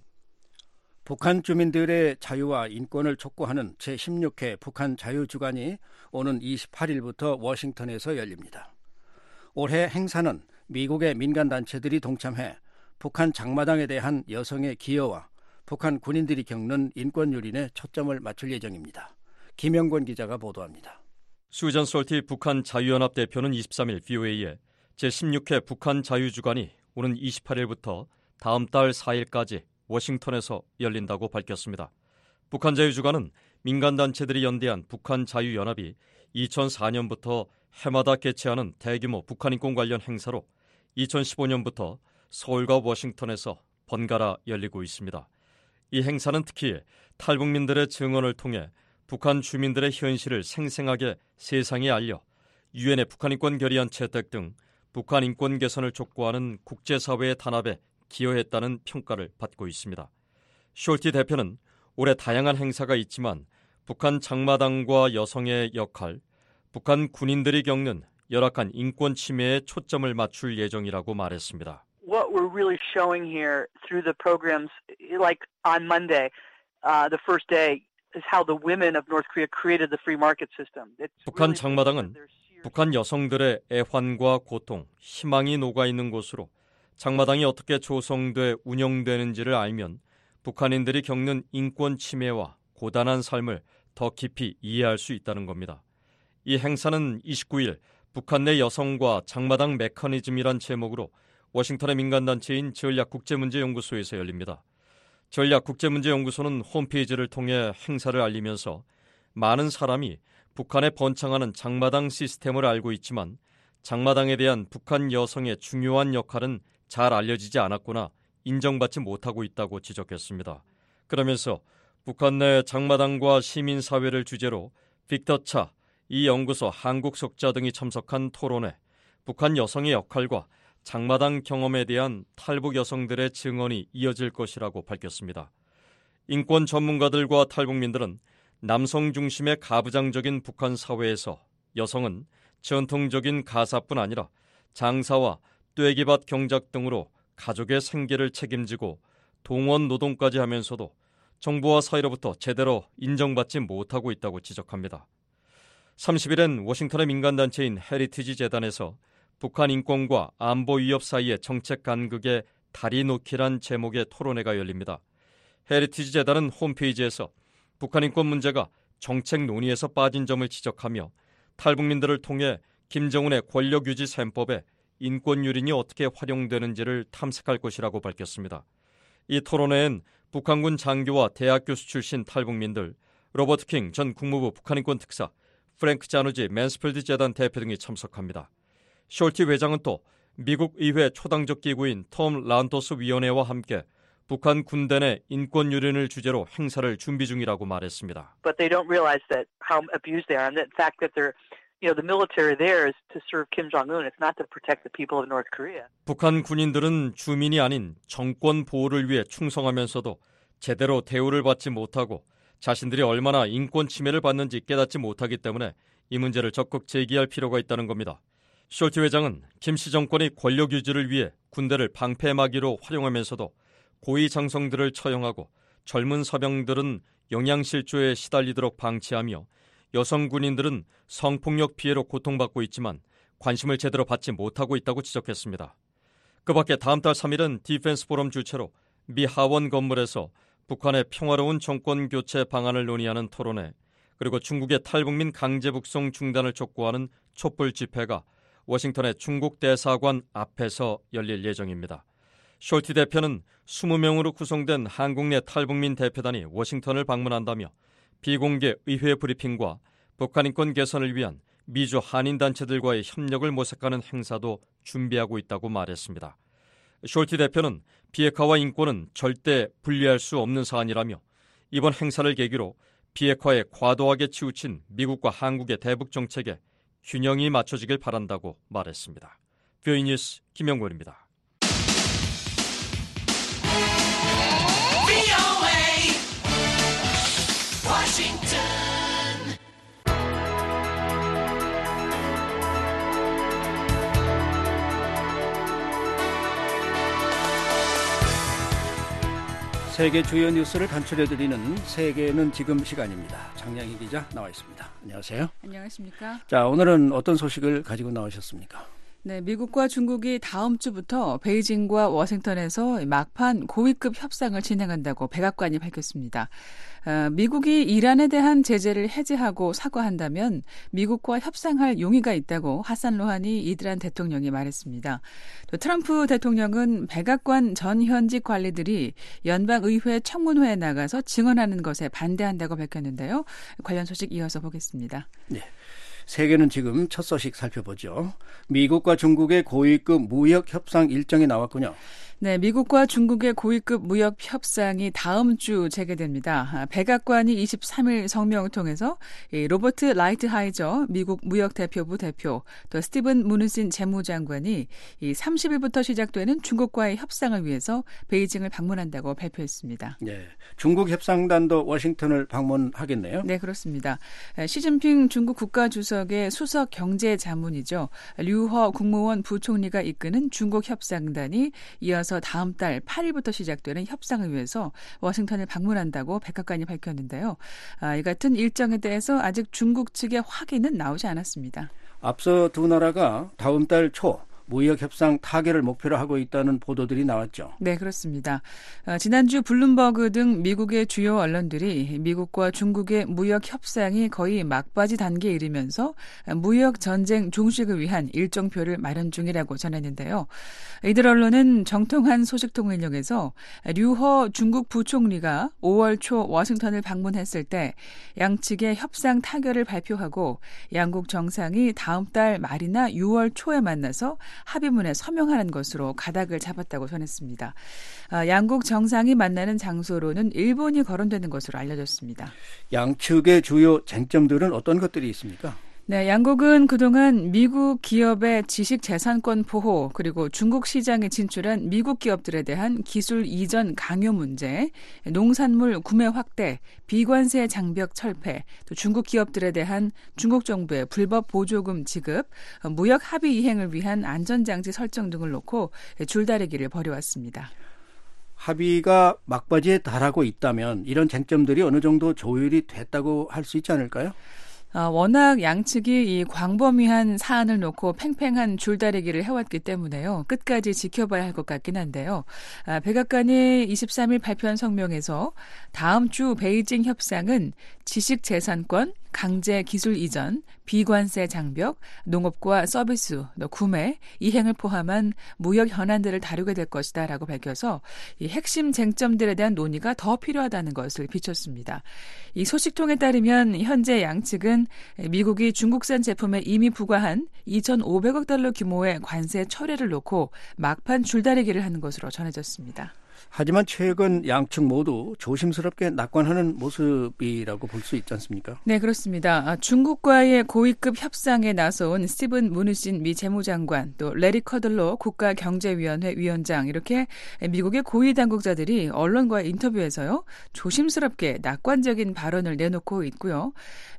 Speaker 3: 북한 주민들의 자유와 인권을 촉구하는 제십육회 북한 자유주간이 오는 이십팔일부터 워싱턴에서 열립니다. 올해 행사는 미국의 민간단체들이 동참해 북한 장마당에 대한 여성의 기여와 북한 군인들이 겪는 인권 유린에 초점을 맞출 예정입니다. 김영권 기자가 보도합니다.
Speaker 12: 수잔 솔티 북한 자유연합 대표는 이십삼일 브이오에이에 제십육회 북한 자유주간이 오는 이십팔일부터 다음 달 사일까지 워싱턴에서 열린다고 밝혔습니다. 북한 자유주간은 민간단체들이 연대한 북한 자유연합이 이천사년부터 해마다 개최하는 대규모 북한 인권 관련 행사로 이천십오년부터 서울과 워싱턴에서 번갈아 열리고 있습니다. 이 행사는 특히 탈북민들의 증언을 통해 북한 주민들의 현실을 생생하게 세상에 알려 유엔의 북한 인권 결의안 채택 등 북한 인권 개선을 촉구하는 국제사회의 단합에 기여했다는 평가를 받고 있습니다. 숄티 대표는 올해 다양한 행사가 있지만 북한 장마당과 여성의 역할, 북한 군인들이 겪는 열악한 인권 침해에 초점을 맞출 예정이라고 말했습니다.
Speaker 13: What we're really showing here through the programs, like on Monday, uh, the first day, is how the women of North Korea created the free market system.
Speaker 12: 북한 장마당은 북한 여성들의 애환과 고통, 희망이 녹아있는 곳으로 장마당이 어떻게 조성돼 운영되는지를 알면 북한인들이 겪는 인권 침해와 고단한 삶을 더 깊이 이해할 수 있다는 겁니다. 이 행사는 이십구 일 북한 내 여성과 장마당 메커니즘이란 제목으로 워싱턴의 민간단체인 전략국제문제연구소에서 열립니다. 전략국제문제연구소는 홈페이지를 통해 행사를 알리면서 많은 사람이 북한에 번창하는 장마당 시스템을 알고 있지만 장마당에 대한 북한 여성의 중요한 역할은 잘 알려지지 않았거나 인정받지 못하고 있다고 지적했습니다. 그러면서 북한 내 장마당과 시민사회를 주제로 빅터 차, 이 연구소 한국 석자 등이 참석한 토론회, 북한 여성의 역할과 장마당 경험에 대한 탈북 여성들의 증언이 이어질 것이라고 밝혔습니다. 인권 전문가들과 탈북민들은 남성 중심의 가부장적인 북한 사회에서 여성은 전통적인 가사뿐 아니라 장사와 떼기밭 경작 등으로 가족의 생계를 책임지고 동원 노동까지 하면서도 정부와 사회로부터 제대로 인정받지 못하고 있다고 지적합니다. 삼십 일엔 워싱턴의 민간단체인 헤리티지 재단에서 북한 인권과 안보 위협 사이의 정책 간극의 다리 놓기란 제목의 토론회가 열립니다. 헤리티지 재단은 홈페이지에서 북한 인권 문제가 정책 논의에서 빠진 점을 지적하며 탈북민들을 통해 김정은의 권력 유지 셈법에 인권 유린이 어떻게 활용되는지를 탐색할 것이라고 밝혔습니다. 이 토론회엔 북한군 장교와 대학 교수 출신 탈북민들, 로버트 킹 전 국무부 북한인권 특사, 프랭크 자누지 맨스필드 재단 대표 등이 참석합니다. 숄티 회장은 또 미국 의회 초당적 기구인 톰 란토스 위원회와 함께 북한 군대 내 인권 유린을 주제로 행사를 준비 중이라고 말했습니다.
Speaker 13: But they don't realize that how abused they are, and the fact that they're, you know, the military there is to serve Kim Jong-un. It's not to protect the people of North Korea.
Speaker 12: 북한 군인들은 주민이 아닌 정권 보호를 위해 충성하면서도 제대로 대우를 받지 못하고 자신들이 얼마나 인권 침해를 받는지 깨닫지 못하기 때문에 이 문제를 적극 제기할 필요가 있다는 겁니다. 숄티 회장은 김씨 정권이 권력 유지를 위해 군대를 방패막이로 활용하면서도 고위 장성들을 처형하고 젊은 서병들은 영양실조에 시달리도록 방치하며 여성 군인들은 성폭력 피해로 고통받고 있지만 관심을 제대로 받지 못하고 있다고 지적했습니다. 그 밖에 다음 달 삼 일은 디펜스 포럼 주최로 미 하원 건물에서 북한의 평화로운 정권 교체 방안을 논의하는 토론회, 그리고 중국의 탈북민 강제 북송 중단을 촉구하는 촛불 집회가 워싱턴의 중국 대사관 앞에서 열릴 예정입니다. 숄티 대표는 이십 명으로 구성된 한국 내 탈북민 대표단이 워싱턴을 방문한다며 비공개 의회 브리핑과 북한 인권 개선을 위한 미주 한인단체들과의 협력을 모색하는 행사도 준비하고 있다고 말했습니다. 숄티 대표는 비핵화와 인권은 절대 분리할 수 없는 사안이라며 이번 행사를 계기로 비핵화에 과도하게 치우친 미국과 한국의 대북 정책에 균형이 맞춰지길 바란다고 말했습니다. 뷰이 뉴스 김영권입니다.
Speaker 3: 세계 주요 뉴스를 간추려드리는 세계는 지금 시간입니다. 장량희 기자 나와 있습니다. 안녕하세요.
Speaker 14: 안녕하십니까.
Speaker 3: 자, 오늘은 어떤 소식을 가지고 나오셨습니까?
Speaker 14: 네, 미국과 중국이 다음 주부터 베이징과 워싱턴에서 막판 고위급 협상을 진행한다고 백악관이 밝혔습니다. 어, 미국이 이란에 대한 제재를 해제하고 사과한다면 미국과 협상할 용의가 있다고 하산 로하니 이드란 대통령이 말했습니다. 또 트럼프 대통령은 백악관 전 현직 관리들이 연방의회 청문회에 나가서 증언하는 것에 반대한다고 밝혔는데요. 관련 소식 이어서 보겠습니다.
Speaker 3: 네. 세계는 지금 첫 소식 살펴보죠. 미국과 중국의 고위급 무역 협상 일정이 나왔군요.
Speaker 14: 네, 미국과 중국의 고위급 무역 협상이 다음 주 재개됩니다. 백악관이 이십삼 일 성명을 통해서 로버트 라이트하이저 미국 무역대표부 대표, 또 스티븐 무누신 재무장관이 삼십 일부터 시작되는 중국과의 협상을 위해서 베이징을 방문한다고 발표했습니다.
Speaker 3: 네, 중국 협상단도 워싱턴을 방문하겠네요.
Speaker 14: 네, 그렇습니다. 시진핑 중국 국가주석의 수석 경제자문이죠. 류허 국무원 부총리가 이끄는 중국 협상단이 이어서 내일에서 다음 달 팔 일부터 시작되는 협상을 위해서 워싱턴을 방문한다고 백악관이 밝혔는데요. 아, 이 같은 일정에 대해서 아직 중국 측의 확인은 나오지 않았습니다.
Speaker 3: 앞서 두 나라가 다음 달 초 무역협상 타결을 목표로 하고 있다는 보도들이 나왔죠.
Speaker 14: 네, 그렇습니다. 어, 지난주 블룸버그 등 미국의 주요 언론들이 미국과 중국의 무역협상이 거의 막바지 단계에 이르면서 무역전쟁 종식을 위한 일정표를 마련 중이라고 전했는데요. 이들 언론은 정통한 소식통일령에서 류허 중국 부총리가 오월 초 워싱턴을 방문했을 때 양측의 협상 타결을 발표하고 양국 정상이 다음 달 말이나 유월 초에 만나서 합의문에 서명하는 것으로 가닥을 잡았다고 전했습니다. 아, 양국 정상이 만나는 장소로는 일본이 거론되는 것으로 알려졌습니다.
Speaker 3: 양측의 주요 쟁점들은 어떤 것들이 있습니까?
Speaker 14: 네, 양국은 그동안 미국 기업의 지식재산권 보호 그리고 중국 시장에 진출한 미국 기업들에 대한 기술 이전 강요 문제, 농산물 구매 확대, 비관세 장벽 철폐, 또 중국 기업들에 대한 중국 정부의 불법 보조금 지급, 무역 합의 이행을 위한 안전장치 설정 등을 놓고 줄다리기를 벌여왔습니다.
Speaker 3: 합의가 막바지에 달하고 있다면 이런 쟁점들이 어느 정도 조율이 됐다고 할 수 있지 않을까요?
Speaker 14: 아, 워낙 양측이 이 광범위한 사안을 놓고 팽팽한 줄다리기를 해왔기 때문에요. 끝까지 지켜봐야 할 것 같긴 한데요. 아, 백악관이 이십삼 일 발표한 성명에서 다음 주 베이징 협상은 지식재산권, 강제 기술 이전, 비관세 장벽, 농업과 서비스, 구매, 이행을 포함한 무역 현안들을 다루게 될 것이다라고 밝혀서 이 핵심 쟁점들에 대한 논의가 더 필요하다는 것을 비췄습니다. 이 소식통에 따르면 현재 양측은 미국이 중국산 제품에 이미 부과한 이천오백억 달러 규모의 관세 철회를 놓고 막판 줄다리기를 하는 것으로 전해졌습니다.
Speaker 3: 하지만 최근 양측 모두 조심스럽게 낙관하는 모습이라고 볼 수 있지 않습니까?
Speaker 14: 네, 그렇습니다. 중국과의 고위급 협상에 나서온 스티븐 무누신 미 재무장관, 또 레리 커들로 국가경제위원회 위원장 이렇게 미국의 고위 당국자들이 언론과의 인터뷰에서요 조심스럽게 낙관적인 발언을 내놓고 있고요.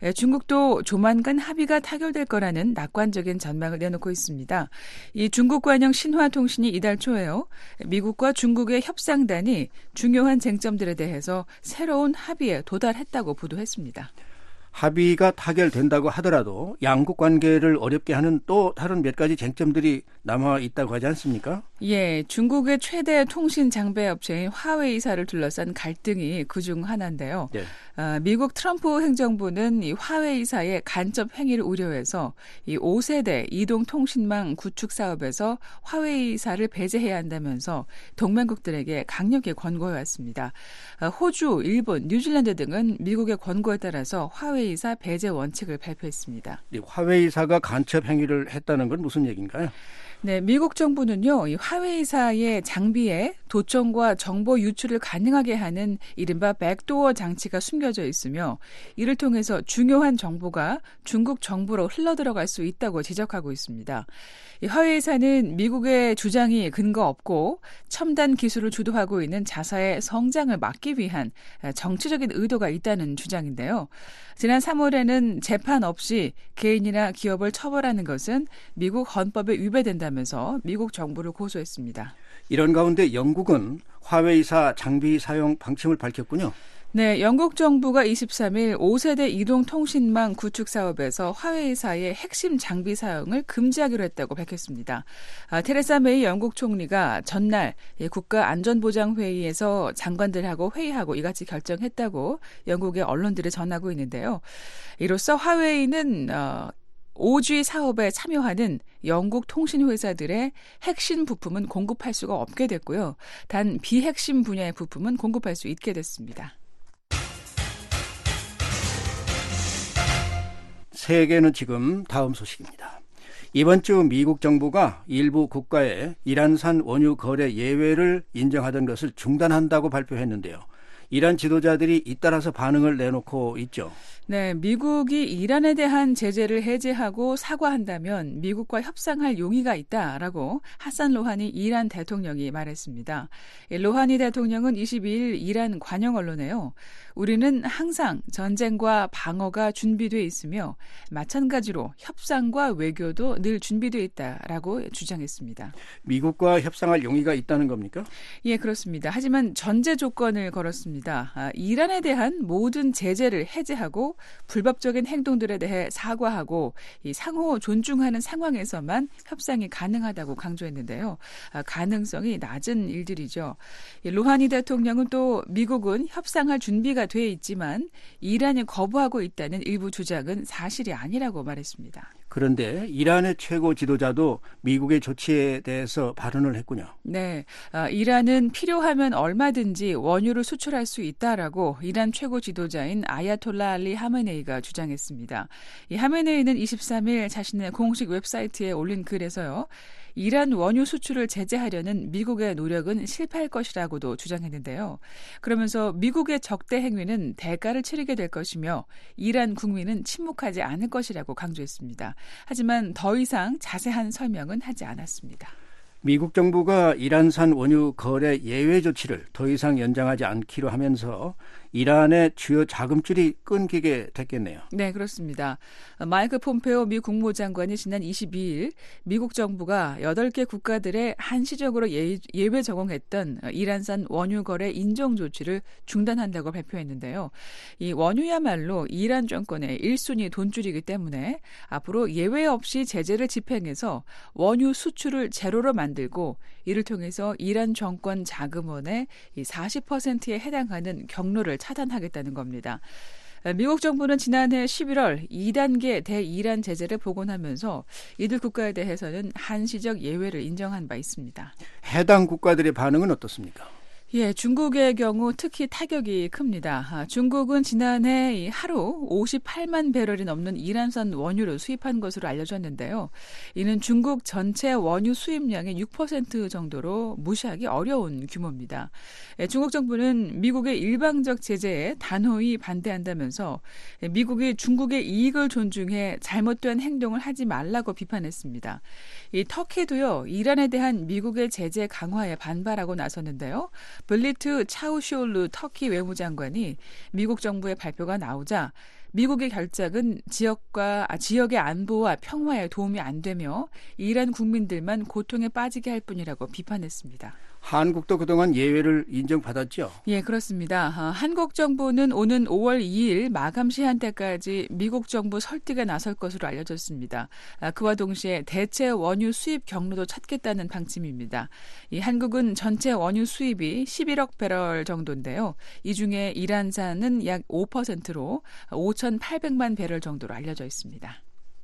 Speaker 14: 중국도 조만간 합의가 타결될 거라는 낙관적인 전망을 내놓고 있습니다. 이 중국 관영 신화통신이 이달 초에요 미국과 중국의 협상 단이 중요한 쟁점들에 대해서 새로운 합의에 도달했다고 보도했습니다.
Speaker 3: 합의가 타결된다고 하더라도 양국 관계를 어렵게 하는 또 다른 몇 가지 쟁점들이 남아 있다고 하지 않습니까?
Speaker 14: 예, 중국의 최대 통신 장비 업체인 화웨이사를 둘러싼 갈등이 그중 하나인데요. 네. 어, 미국 트럼프 행정부는 이 화웨이사의 간접 행위를 우려해서 이 오 세대 이동통신망 구축 사업에서 화웨이사를 배제해야 한다면서 동맹국들에게 강력히 권고해왔습니다. 어, 호주, 일본, 뉴질랜드 등은 미국의 권고에 따라서 화웨이사 배제 원칙을 발표했습니다.
Speaker 3: 네, 화웨이사가 간첩 행위를 했다는 건 무슨 얘기인가요?
Speaker 14: 네, 미국 정부는요, 이 화웨이사의 장비에 도청과 정보 유출을 가능하게 하는 이른바 백도어 장치가 숨겨져 있으며 이를 통해서 중요한 정보가 중국 정부로 흘러들어갈 수 있다고 지적하고 있습니다. 이 화웨이사는 미국의 주장이 근거 없고 첨단 기술을 주도하고 있는 자사의 성장을 막기 위한 정치적인 의도가 있다는 주장인데요. 지난 삼월에는 재판 없이 개인이나 기업을 처벌하는 것은 미국 헌법에 위배된다면서 미국 정부를 고소했습니다.
Speaker 3: 이런 가운데 영국은 화웨이사 장비 사용 방침을 밝혔군요.
Speaker 14: 네, 영국 정부가 이십삼 일 오 세대 이동통신망 구축 사업에서 화웨이사의 핵심 장비 사용을 금지하기로 했다고 밝혔습니다. 아, 테레사 메이 영국 총리가 전날 국가안전보장회의에서 장관들하고 회의하고 이같이 결정했다고 영국의 언론들이 전하고 있는데요. 이로써 화웨이는 어, 오 지 사업에 참여하는 영국 통신회사들의 핵심 부품은 공급할 수가 없게 됐고요. 단 비핵심 분야의 부품은 공급할 수 있게 됐습니다.
Speaker 3: 세계는 지금 다음 소식입니다. 이번 주 미국 정부가 일부 국가의 이란산 원유 거래 예외를 인정하던 것을 중단한다고 발표했는데요. 이란 지도자들이 잇따라서 반응을 내놓고 있죠.
Speaker 14: 네, 미국이 이란에 대한 제재를 해제하고 사과한다면 미국과 협상할 용의가 있다라고 하산 로하니 이란 대통령이 말했습니다. 로하니 대통령은 이십이일 이란 관영 언론에요. 우리는 항상 전쟁과 방어가 준비돼 있으며 마찬가지로 협상과 외교도 늘 준비돼 있다라고 주장했습니다.
Speaker 3: 미국과 협상할 용의가 있다는 겁니까?
Speaker 14: 예, 그렇습니다. 하지만 전제 조건을 걸었습니다. 아, 이란에 대한 모든 제재를 해제하고 불법적인 행동들에 대해 사과하고 이 상호 존중하는 상황에서만 협상이 가능하다고 강조했는데요. 아, 가능성이 낮은 일들이죠. 로하니 대통령은 또 미국은 협상할 준비가 돼 있지만 이란이 거부하고 있다는 일부 주장은 사실이 아니라고 말했습니다.
Speaker 3: 그런데 이란의 최고 지도자도 미국의 조치에 대해서 발언을 했군요.
Speaker 14: 네, 아, 이란은 필요하면 얼마든지 원유를 수출할 수 있다라고 이란 최고 지도자인 아야톨라 알리 하메네이가 주장했습니다. 이 하메네이는 이십삼일 자신의 공식 웹사이트에 올린 글에서요. 이란 원유 수출을 제재하려는 미국의 노력은 실패할 것이라고도 주장했는데요. 그러면서 미국의 적대 행위는 대가를 치르게 될 것이며 이란 국민은 침묵하지 않을 것이라고 강조했습니다. 하지만 더 이상 자세한 설명은 하지 않았습니다.
Speaker 3: 미국 정부가 이란산 원유 거래 예외 조치를 더 이상 연장하지 않기로 하면서 이란의 주요 자금줄이 끊기게 됐겠네요.
Speaker 14: 네, 그렇습니다. 마이크 폼페오 미 국무장관이 지난 이십이일 미국 정부가 여덟 개 국가들에 한시적으로 예, 예외 적용했던 이란산 원유 거래 인정 조치를 중단한다고 발표했는데요. 이 원유야말로 이란 정권의 일 순위 돈줄이기 때문에 앞으로 예외 없이 제재를 집행해서 원유 수출을 제로로 만들고 이를 통해서 이란 정권 자금원의 사십 퍼센트에 해당하는 경로를 차단하겠다는 겁니다. 미국 정부는 지난해 십일월 이 단계 대이란 제재를 복원하면서 이들 국가에 대해서는 한시적 예외를 인정한 바 있습니다.
Speaker 3: 해당 국가들의 반응은 어떻습니까?
Speaker 14: 예, 중국의 경우 특히 타격이 큽니다. 아, 중국은 지난해 하루 오십팔만 배럴이 넘는 이란산 원유를 수입한 것으로 알려졌는데요. 이는 중국 전체 원유 수입량의 육 퍼센트 정도로 무시하기 어려운 규모입니다. 예, 중국 정부는 미국의 일방적 제재에 단호히 반대한다면서 미국이 중국의 이익을 존중해 잘못된 행동을 하지 말라고 비판했습니다. 이 터키도요, 이란에 대한 미국의 제재 강화에 반발하고 나섰는데요. 블리트 차우시올루 터키 외무장관이 미국 정부의 발표가 나오자 미국의 결정은 지역과 아, 지역의 안보와 평화에 도움이 안 되며 이란 국민들만 고통에 빠지게 할 뿐이라고 비판했습니다.
Speaker 3: 한국도 그동안 예외를 인정받았죠?
Speaker 14: 예, 그렇습니다. 아, 한국 정부는 오는 오월 이일 마감 시한 때까지 미국 정부 설득에 나설 것으로 알려졌습니다. 아, 그와 동시에 대체 원유 수입 경로도 찾겠다는 방침입니다. 이 한국은 전체 원유 수입이 십일억 배럴 정도인데요. 이 중에 이란산은 약 오 퍼센트로 오천팔백만 배럴 정도로 알려져 있습니다.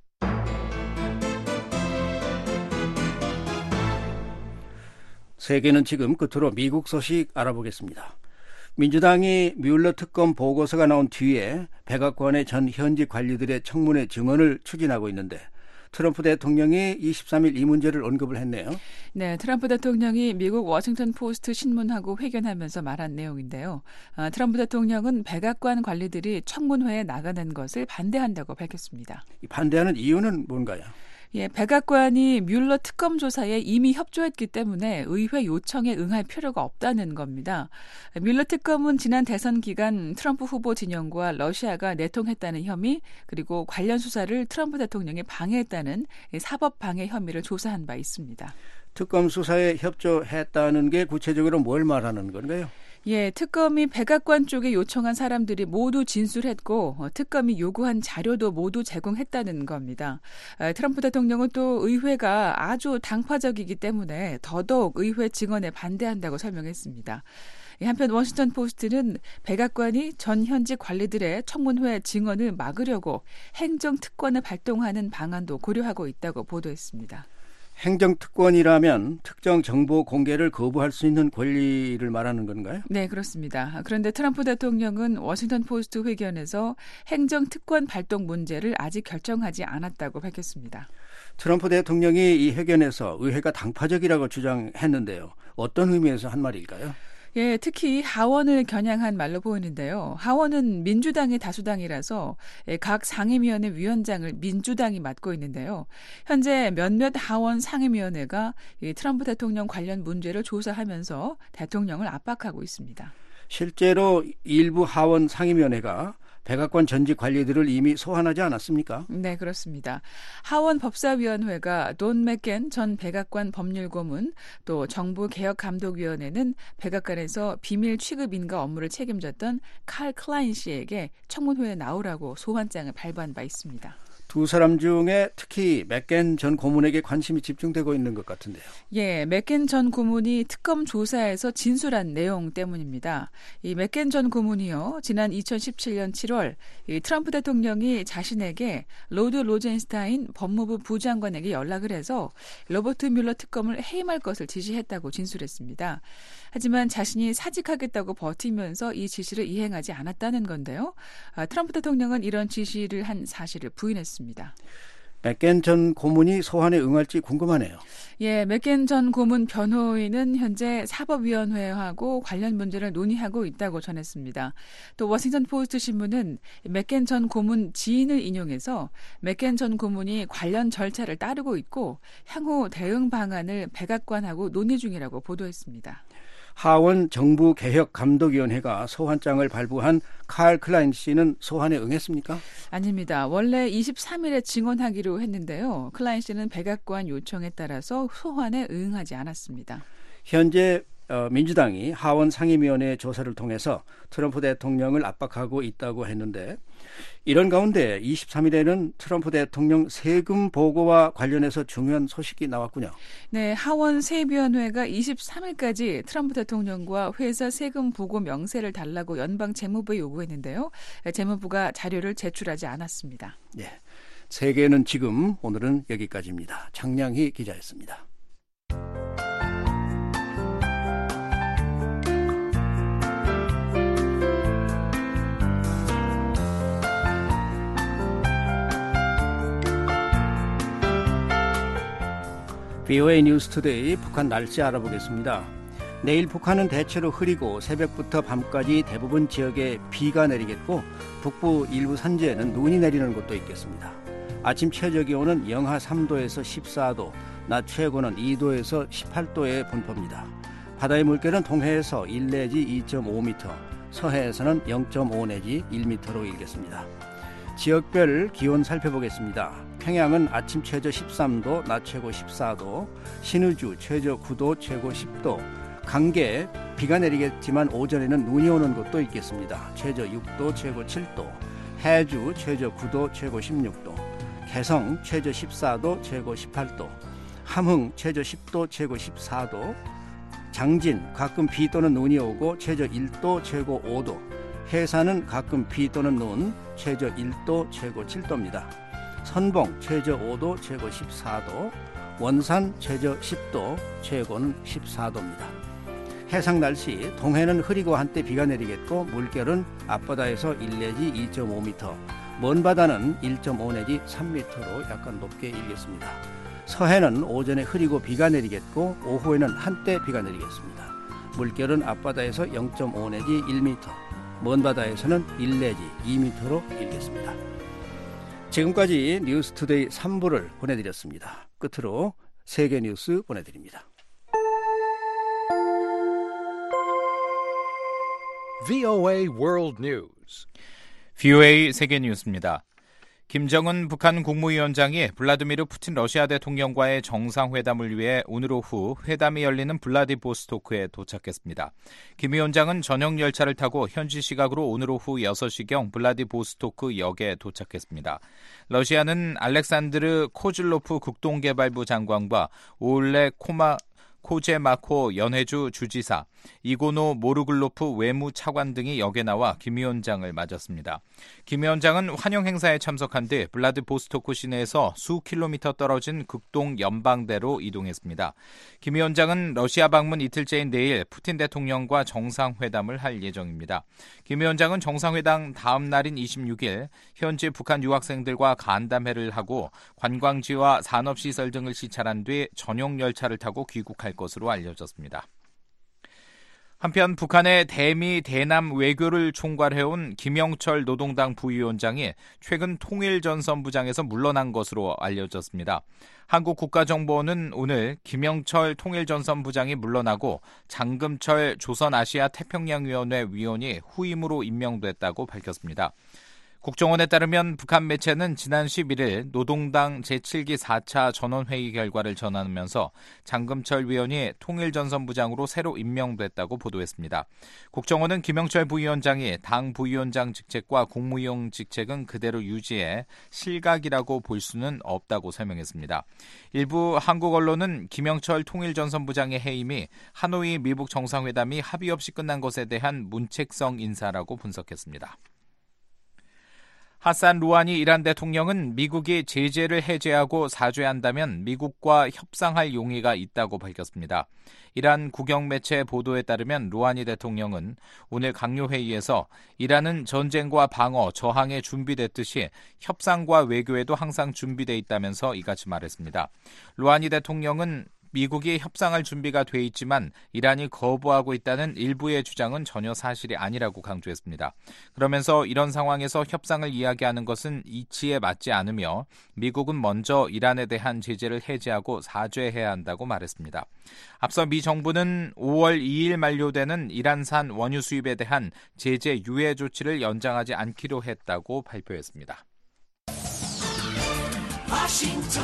Speaker 3: 세계는 지금 끝으로 미국 소식 알아보겠습니다. 민주당이 뮬러 특검 보고서가 나온 뒤에 백악관의 전 현직 관리들의 청문회 증언을 추진하고 있는데 트럼프 대통령이 이십삼일 이 문제를 언급을 했네요.
Speaker 14: 네, 트럼프 대통령이 미국 워싱턴 포스트 신문하고 회견하면서 말한 내용인데요. 아, 트럼프 대통령은 백악관 관리들이 청문회에 나가는 것을 반대한다고 밝혔습니다.
Speaker 3: 반대하는 이유는 뭔가요?
Speaker 14: 예, 백악관이 뮬러 특검 조사에 이미 협조했기 때문에 의회 요청에 응할 필요가 없다는 겁니다. 뮬러 특검은 지난 대선 기간 트럼프 후보 진영과 러시아가 내통했다는 혐의, 그리고 관련 수사를 트럼프 대통령이 방해했다는 사법 방해 혐의를 조사한 바 있습니다.
Speaker 3: 특검 수사에 협조했다는 게 구체적으로 뭘 말하는 건가요?
Speaker 14: 예, 특검이 백악관 쪽에 요청한 사람들이 모두 진술했고 어, 특검이 요구한 자료도 모두 제공했다는 겁니다. 에, 트럼프 대통령은 또 의회가 아주 당파적이기 때문에 더더욱 의회 증언에 반대한다고 설명했습니다. 한편 워싱턴 포스트는 백악관이 전 현직 관리들의 청문회 증언을 막으려고 행정특권을 발동하는 방안도 고려하고 있다고 보도했습니다.
Speaker 3: 행정특권이라면 특정 정보 공개를 거부할 수 있는 권리를 말하는 건가요?
Speaker 14: 네, 그렇습니다. 그런데 트럼프 대통령은 워싱턴 포스트 회견에서 행정특권 발동 문제를 아직 결정하지 않았다고 밝혔습니다.
Speaker 3: 트럼프 대통령이 이 회견에서 의회가 당파적이라고 주장했는데요. 어떤 의미에서 한 말일까요?
Speaker 14: 예, 특히 하원을 겨냥한 말로 보이는데요. 하원은 민주당의 다수당이라서 각 상임위원회 위원장을 민주당이 맡고 있는데요. 현재 몇몇 하원 상임위원회가 이 트럼프 대통령 관련 문제를 조사하면서 대통령을 압박하고 있습니다.
Speaker 3: 실제로 일부 하원 상임위원회가 백악관 전직 관리들을 이미 소환하지 않았습니까?
Speaker 14: 네, 그렇습니다. 하원 법사위원회가 돈 맥켄 전 백악관 법률고문, 또 정부개혁감독위원회는 백악관에서 비밀 취급 인가 업무를 책임졌던 칼 클라인 씨에게 청문회에 나오라고 소환장을 발부한 바 있습니다.
Speaker 3: 두 사람 중에 특히 맥켄 전 고문에게 관심이 집중되고 있는 것 같은데요.
Speaker 14: 예, 맥켄 전 고문이 특검 조사에서 진술한 내용 때문입니다. 이 맥켄 전 고문이요, 지난 이천십칠 년 칠월 이 트럼프 대통령이 자신에게 로드 로젠스타인 법무부 부장관에게 연락을 해서 로버트 뮬러 특검을 해임할 것을 지시했다고 진술했습니다. 하지만 자신이 사직하겠다고 버티면서 이 지시를 이행하지 않았다는 건데요. 아, 트럼프 대통령은 이런 지시를 한 사실을 부인했습니다.
Speaker 3: 맥켄 전 고문이 소환에 응할지 궁금하네요.
Speaker 14: 예, 맥켄 전 고문 변호인은 현재 사법위원회하고 관련 문제를 논의하고 있다고 전했습니다. 또 워싱턴 포스트 신문은 맥켄 전 고문 지인을 인용해서 맥켄 전 고문이 관련 절차를 따르고 있고 향후 대응 방안을 백악관하고 논의 중이라고 보도했습니다.
Speaker 3: 하원 정부개혁감독위원회가 소환장을 발부한 칼 클라인 씨는 소환에 응했습니까?
Speaker 14: 아닙니다. 원래 이십삼 일에 증언하기로 했는데요. 클라인 씨는 백악관 요청에 따라서 소환에 응하지 않았습니다.
Speaker 3: 현재 민주당이 하원 상임위원회 조사를 통해서 트럼프 대통령을 압박하고 있다고 했는데, 이런 가운데 이십삼 일에는 트럼프 대통령 세금 보고와 관련해서 중요한 소식이 나왔군요.
Speaker 14: 네, 하원 세입위원회가 이십삼 일까지 트럼프 대통령과 회사 세금 보고 명세를 달라고 연방 재무부에 요구했는데요. 재무부가 자료를 제출하지 않았습니다.
Speaker 3: 네, 세계는 지금, 오늘은 여기까지입니다. 장량희 기자였습니다. 비오에이 뉴스투데이 북한 날씨 알아보겠습니다. 내일 북한은 대체로 흐리고 새벽부터 밤까지 대부분 지역에 비가 내리겠고, 북부 일부 산지에는 눈이 내리는 곳도 있겠습니다. 아침 최저 기온은 영하 삼 도에서 십사 도, 낮 최고는 이 도에서 십팔 도의 분포입니다. 바다의 물결은 동해에서 일 내지 이 점 오 미터, 서해에서는 영 점 오 내지 일 미터로 일겠습니다. 지역별 기온 살펴보겠습니다. 평양은 아침 최저 십삼 도, 낮 최고 십사 도, 신의주 최저 구 도, 최고 십 도, 강계 비가 내리겠지만 오전에는 눈이 오는 곳도 있겠습니다. 최저 육 도, 최고 칠 도, 해주 최저 구 도, 최고 십육 도, 개성 최저 십사 도, 최고 십팔 도, 함흥 최저 십 도, 최고 십사 도, 장진 가끔 비 또는 눈이 오고 최저 일 도, 최고 오 도, 해산은 가끔 비 또는 눈, 최저 일 도, 최고 칠 도입니다. 선봉 최저 오 도, 최고 십사 도, 원산 최저 십 도, 최고는 십사 도입니다. 해상 날씨, 동해는 흐리고 한때 비가 내리겠고, 물결은 앞바다에서 일 내지 이 점 오 미터, 먼 바다는 일 점 오 내지 삼 미터로 약간 높게 일겠습니다. 서해는 오전에 흐리고 비가 내리겠고, 오후에는 한때 비가 내리겠습니다. 물결은 앞바다에서 영 점 오 내지 일 미터, 먼 바다에서는 일 내지 이 미터로 일겠습니다. 지금까지 뉴스투데이 삼 부를 보내드렸습니다. 끝으로 세계 뉴스 보내드립니다.
Speaker 1: 브이오에이 World News.
Speaker 2: 브이오에이 세계 뉴스입니다. 김정은 북한 국무위원장이 블라디미르 푸틴 러시아 대통령과의 정상회담을 위해 오늘 오후 회담이 열리는 블라디보스토크에 도착했습니다. 김 위원장은 전용 열차를 타고 현지 시각으로 오늘 오후 여섯 시경 블라디보스토크 역에 도착했습니다. 러시아는 알렉산드르 코즐로프 국동개발부 장관과 오울레 코마 코제마코 연해주 주지사, 이고노 모르글로프 외무차관 등이 역에 나와 김 위원장을 맞았습니다. 김 위원장은 환영 행사에 참석한 뒤 블라디보스토크 시내에서 수 킬로미터 떨어진 극동 연방대로 이동했습니다. 김 위원장은 러시아 방문 이틀째인 내일 푸틴 대통령과 정상회담을 할 예정입니다. 김 위원장은 정상회담 다음 날인 이십육 일 현지 북한 유학생들과 간담회를 하고 관광지와 산업시설 등을 시찰한 뒤 전용 열차를 타고 귀국할 것으로 알려졌습니다. 한편 북한의 대미 대남 외교를 총괄해온 김영철 노동당 부위원장이 최근 통일전선부장에서 물러난 것으로 알려졌습니다. 한국국가정보원은 오늘 김영철 통일전선부장이 물러나고 장금철 조선아시아태평양위원회 위원이 후임으로 임명됐다고 밝혔습니다. 국정원에 따르면 북한 매체는 지난 십일일 노동당 제칠 기 사 차 전원회의 결과를 전하면서 장금철 위원이 통일전선부장으로 새로 임명됐다고 보도했습니다. 국정원은 김영철 부위원장이 당 부위원장 직책과 국무위원 직책은 그대로 유지해 실각이라고 볼 수는 없다고 설명했습니다. 일부 한국 언론은 김영철 통일전선부장의 해임이 하노이 미북 정상회담이 합의 없이 끝난 것에 대한 문책성 인사라고 분석했습니다. 하산 루하니 이란 대통령은 미국이 제재를 해제하고 사죄한다면 미국과 협상할 용의가 있다고 밝혔습니다. 이란 국영 매체 보도에 따르면 루하니 대통령은 오늘 강요회의에서 이란은 전쟁과 방어, 저항에 준비됐듯이 협상과 외교에도 항상 준비돼 있다면서 이같이 말했습니다. 루하니 대통령은 미국이 협상할 준비가 돼 있지만 이란이 거부하고 있다는 일부의 주장은 전혀 사실이 아니라고 강조했습니다. 그러면서 이런 상황에서 협상을 이야기하는 것은 이치에 맞지 않으며 미국은 먼저 이란에 대한 제재를 해제하고 사죄해야 한다고 말했습니다. 앞서 미 정부는 오월 이일 만료되는 이란산 원유 수입에 대한 제재 유예 조치를 연장하지 않기로 했다고 발표했습니다.
Speaker 15: 워싱턴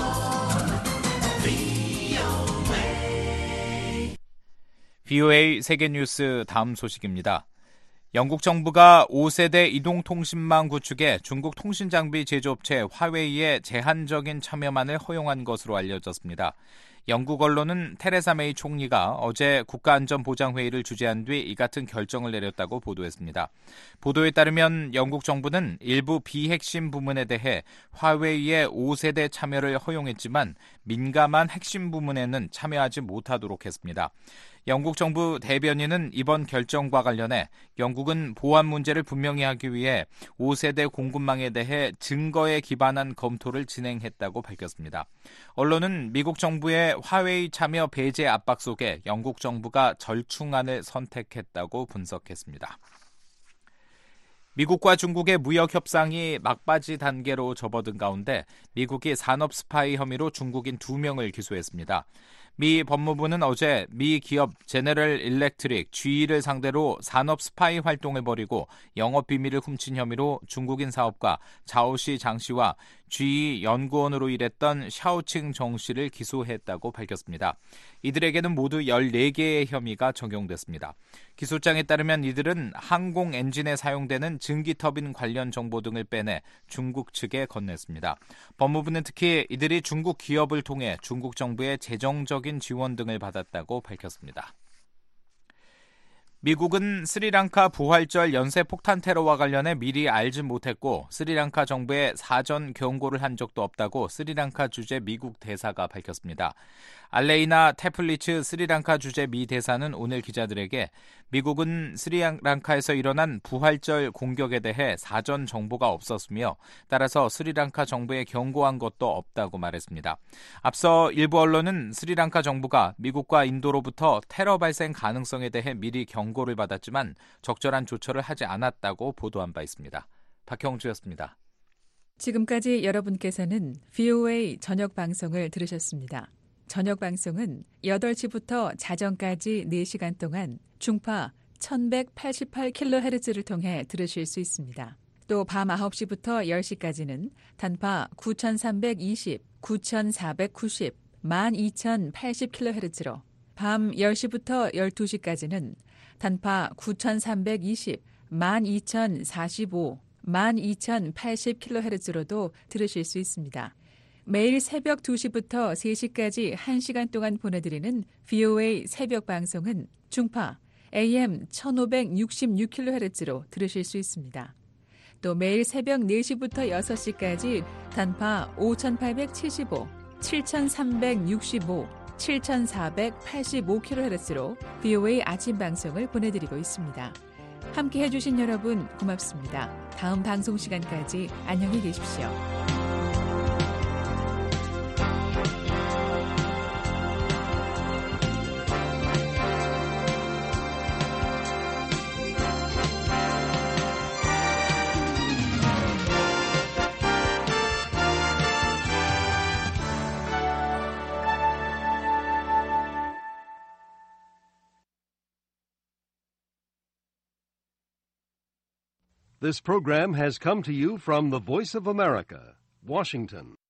Speaker 2: 브이오에이 세계뉴스 다음 소식입니다. 영국 정부가 오 세대 이동통신망 구축에 중국 통신장비 제조업체 화웨이의 제한적인 참여만을 허용한 것으로 알려졌습니다. 영국 언론은 테레사 메이 총리가 어제 국가안전보장회의를 주재한 뒤 이 같은 결정을 내렸다고 보도했습니다. 보도에 따르면 영국 정부는 일부 비핵심 부문에 대해 화웨이의 오 세대 참여를 허용했지만 민감한 핵심 부문에는 참여하지 못하도록 했습니다. 영국 정부 대변인은 이번 결정과 관련해 영국은 보안 문제를 분명히 하기 위해 오 세대 공급망에 대해 증거에 기반한 검토를 진행했다고 밝혔습니다. 언론은 미국 정부의 화웨이 참여 배제 압박 속에 영국 정부가 절충안을 선택했다고 분석했습니다. 미국과 중국의 무역 협상이 막바지 단계로 접어든 가운데 미국이 산업 스파이 혐의로 중국인 두 명을 기소했습니다. 미 법무부는 어제 미 기업 제너럴 일렉트릭 지이를 상대로 산업 스파이 활동을 벌이고 영업 비밀을 훔친 혐의로 중국인 사업가 자오시 장 씨와 지이 연구원으로 일했던 샤오칭 정 씨를 기소했다고 밝혔습니다. 이들에게는 모두 열네 개의 혐의가 적용됐습니다. 기소장에 따르면 이들은 항공 엔진에 사용되는 증기터빈 관련 정보 등을 빼내 중국 측에 건넸습니다. 법무부는 특히 이들이 중국 기업을 통해 중국 정부의 재정적인 지원 등을 받았다고 밝혔습니다. 미국은 스리랑카 부활절 연쇄 폭탄 테러와 관련해 미리 알지 못했고 스리랑카 정부에 사전 경고를 한 적도 없다고 스리랑카 주재 미국 대사가 밝혔습니다. 알레이나 테플리츠 스리랑카 주재 미 대사는 오늘 기자들에게 미국은 스리랑카에서 일어난 부활절 공격에 대해 사전 정보가 없었으며 따라서 스리랑카 정부에 경고한 것도 없다고 말했습니다. 앞서 일부 언론은 스리랑카 정부가 미국과 인도로부터 테러 발생 가능성에 대해 미리 경고를 받았지만 적절한 조처를 하지 않았다고 보도한 바 있습니다. 박형주였습니다.
Speaker 14: 지금까지 여러분께서는 브이오에이 저녁 방송을 들으셨습니다. 저녁 방송은 여덟 시부터 자정까지 네 시간 동안 중파 천백팔십팔 킬로헤르츠를 통해 들으실 수 있습니다. 또 밤 아홉 시부터 열 시까지는 단파 구천삼백이십, 구천사백구십, 만 이천팔십 킬로헤르츠로 밤 열 시부터 열두 시까지는 단파 구천삼백이십, 만 이천사십오, 만 이천팔십 킬로헤르츠로도 들으실 수 있습니다. 매일 새벽 두 시부터 세 시까지 한 시간 동안 보내드리는 브이오에이 새벽 방송은 중파 에이엠 천오백육십육 킬로헤르츠로 들으실 수 있습니다. 또 매일 새벽 네 시부터 여섯 시까지 단파 오천팔백칠십오, 칠천삼백육십오, 칠천사백팔십오 킬로헤르츠로 브이오에이 아침 방송을 보내드리고 있습니다. 함께 해주신 여러분 고맙습니다. 다음 방송 시간까지 안녕히 계십시오.
Speaker 15: This program has come to you from the Voice of America, Washington.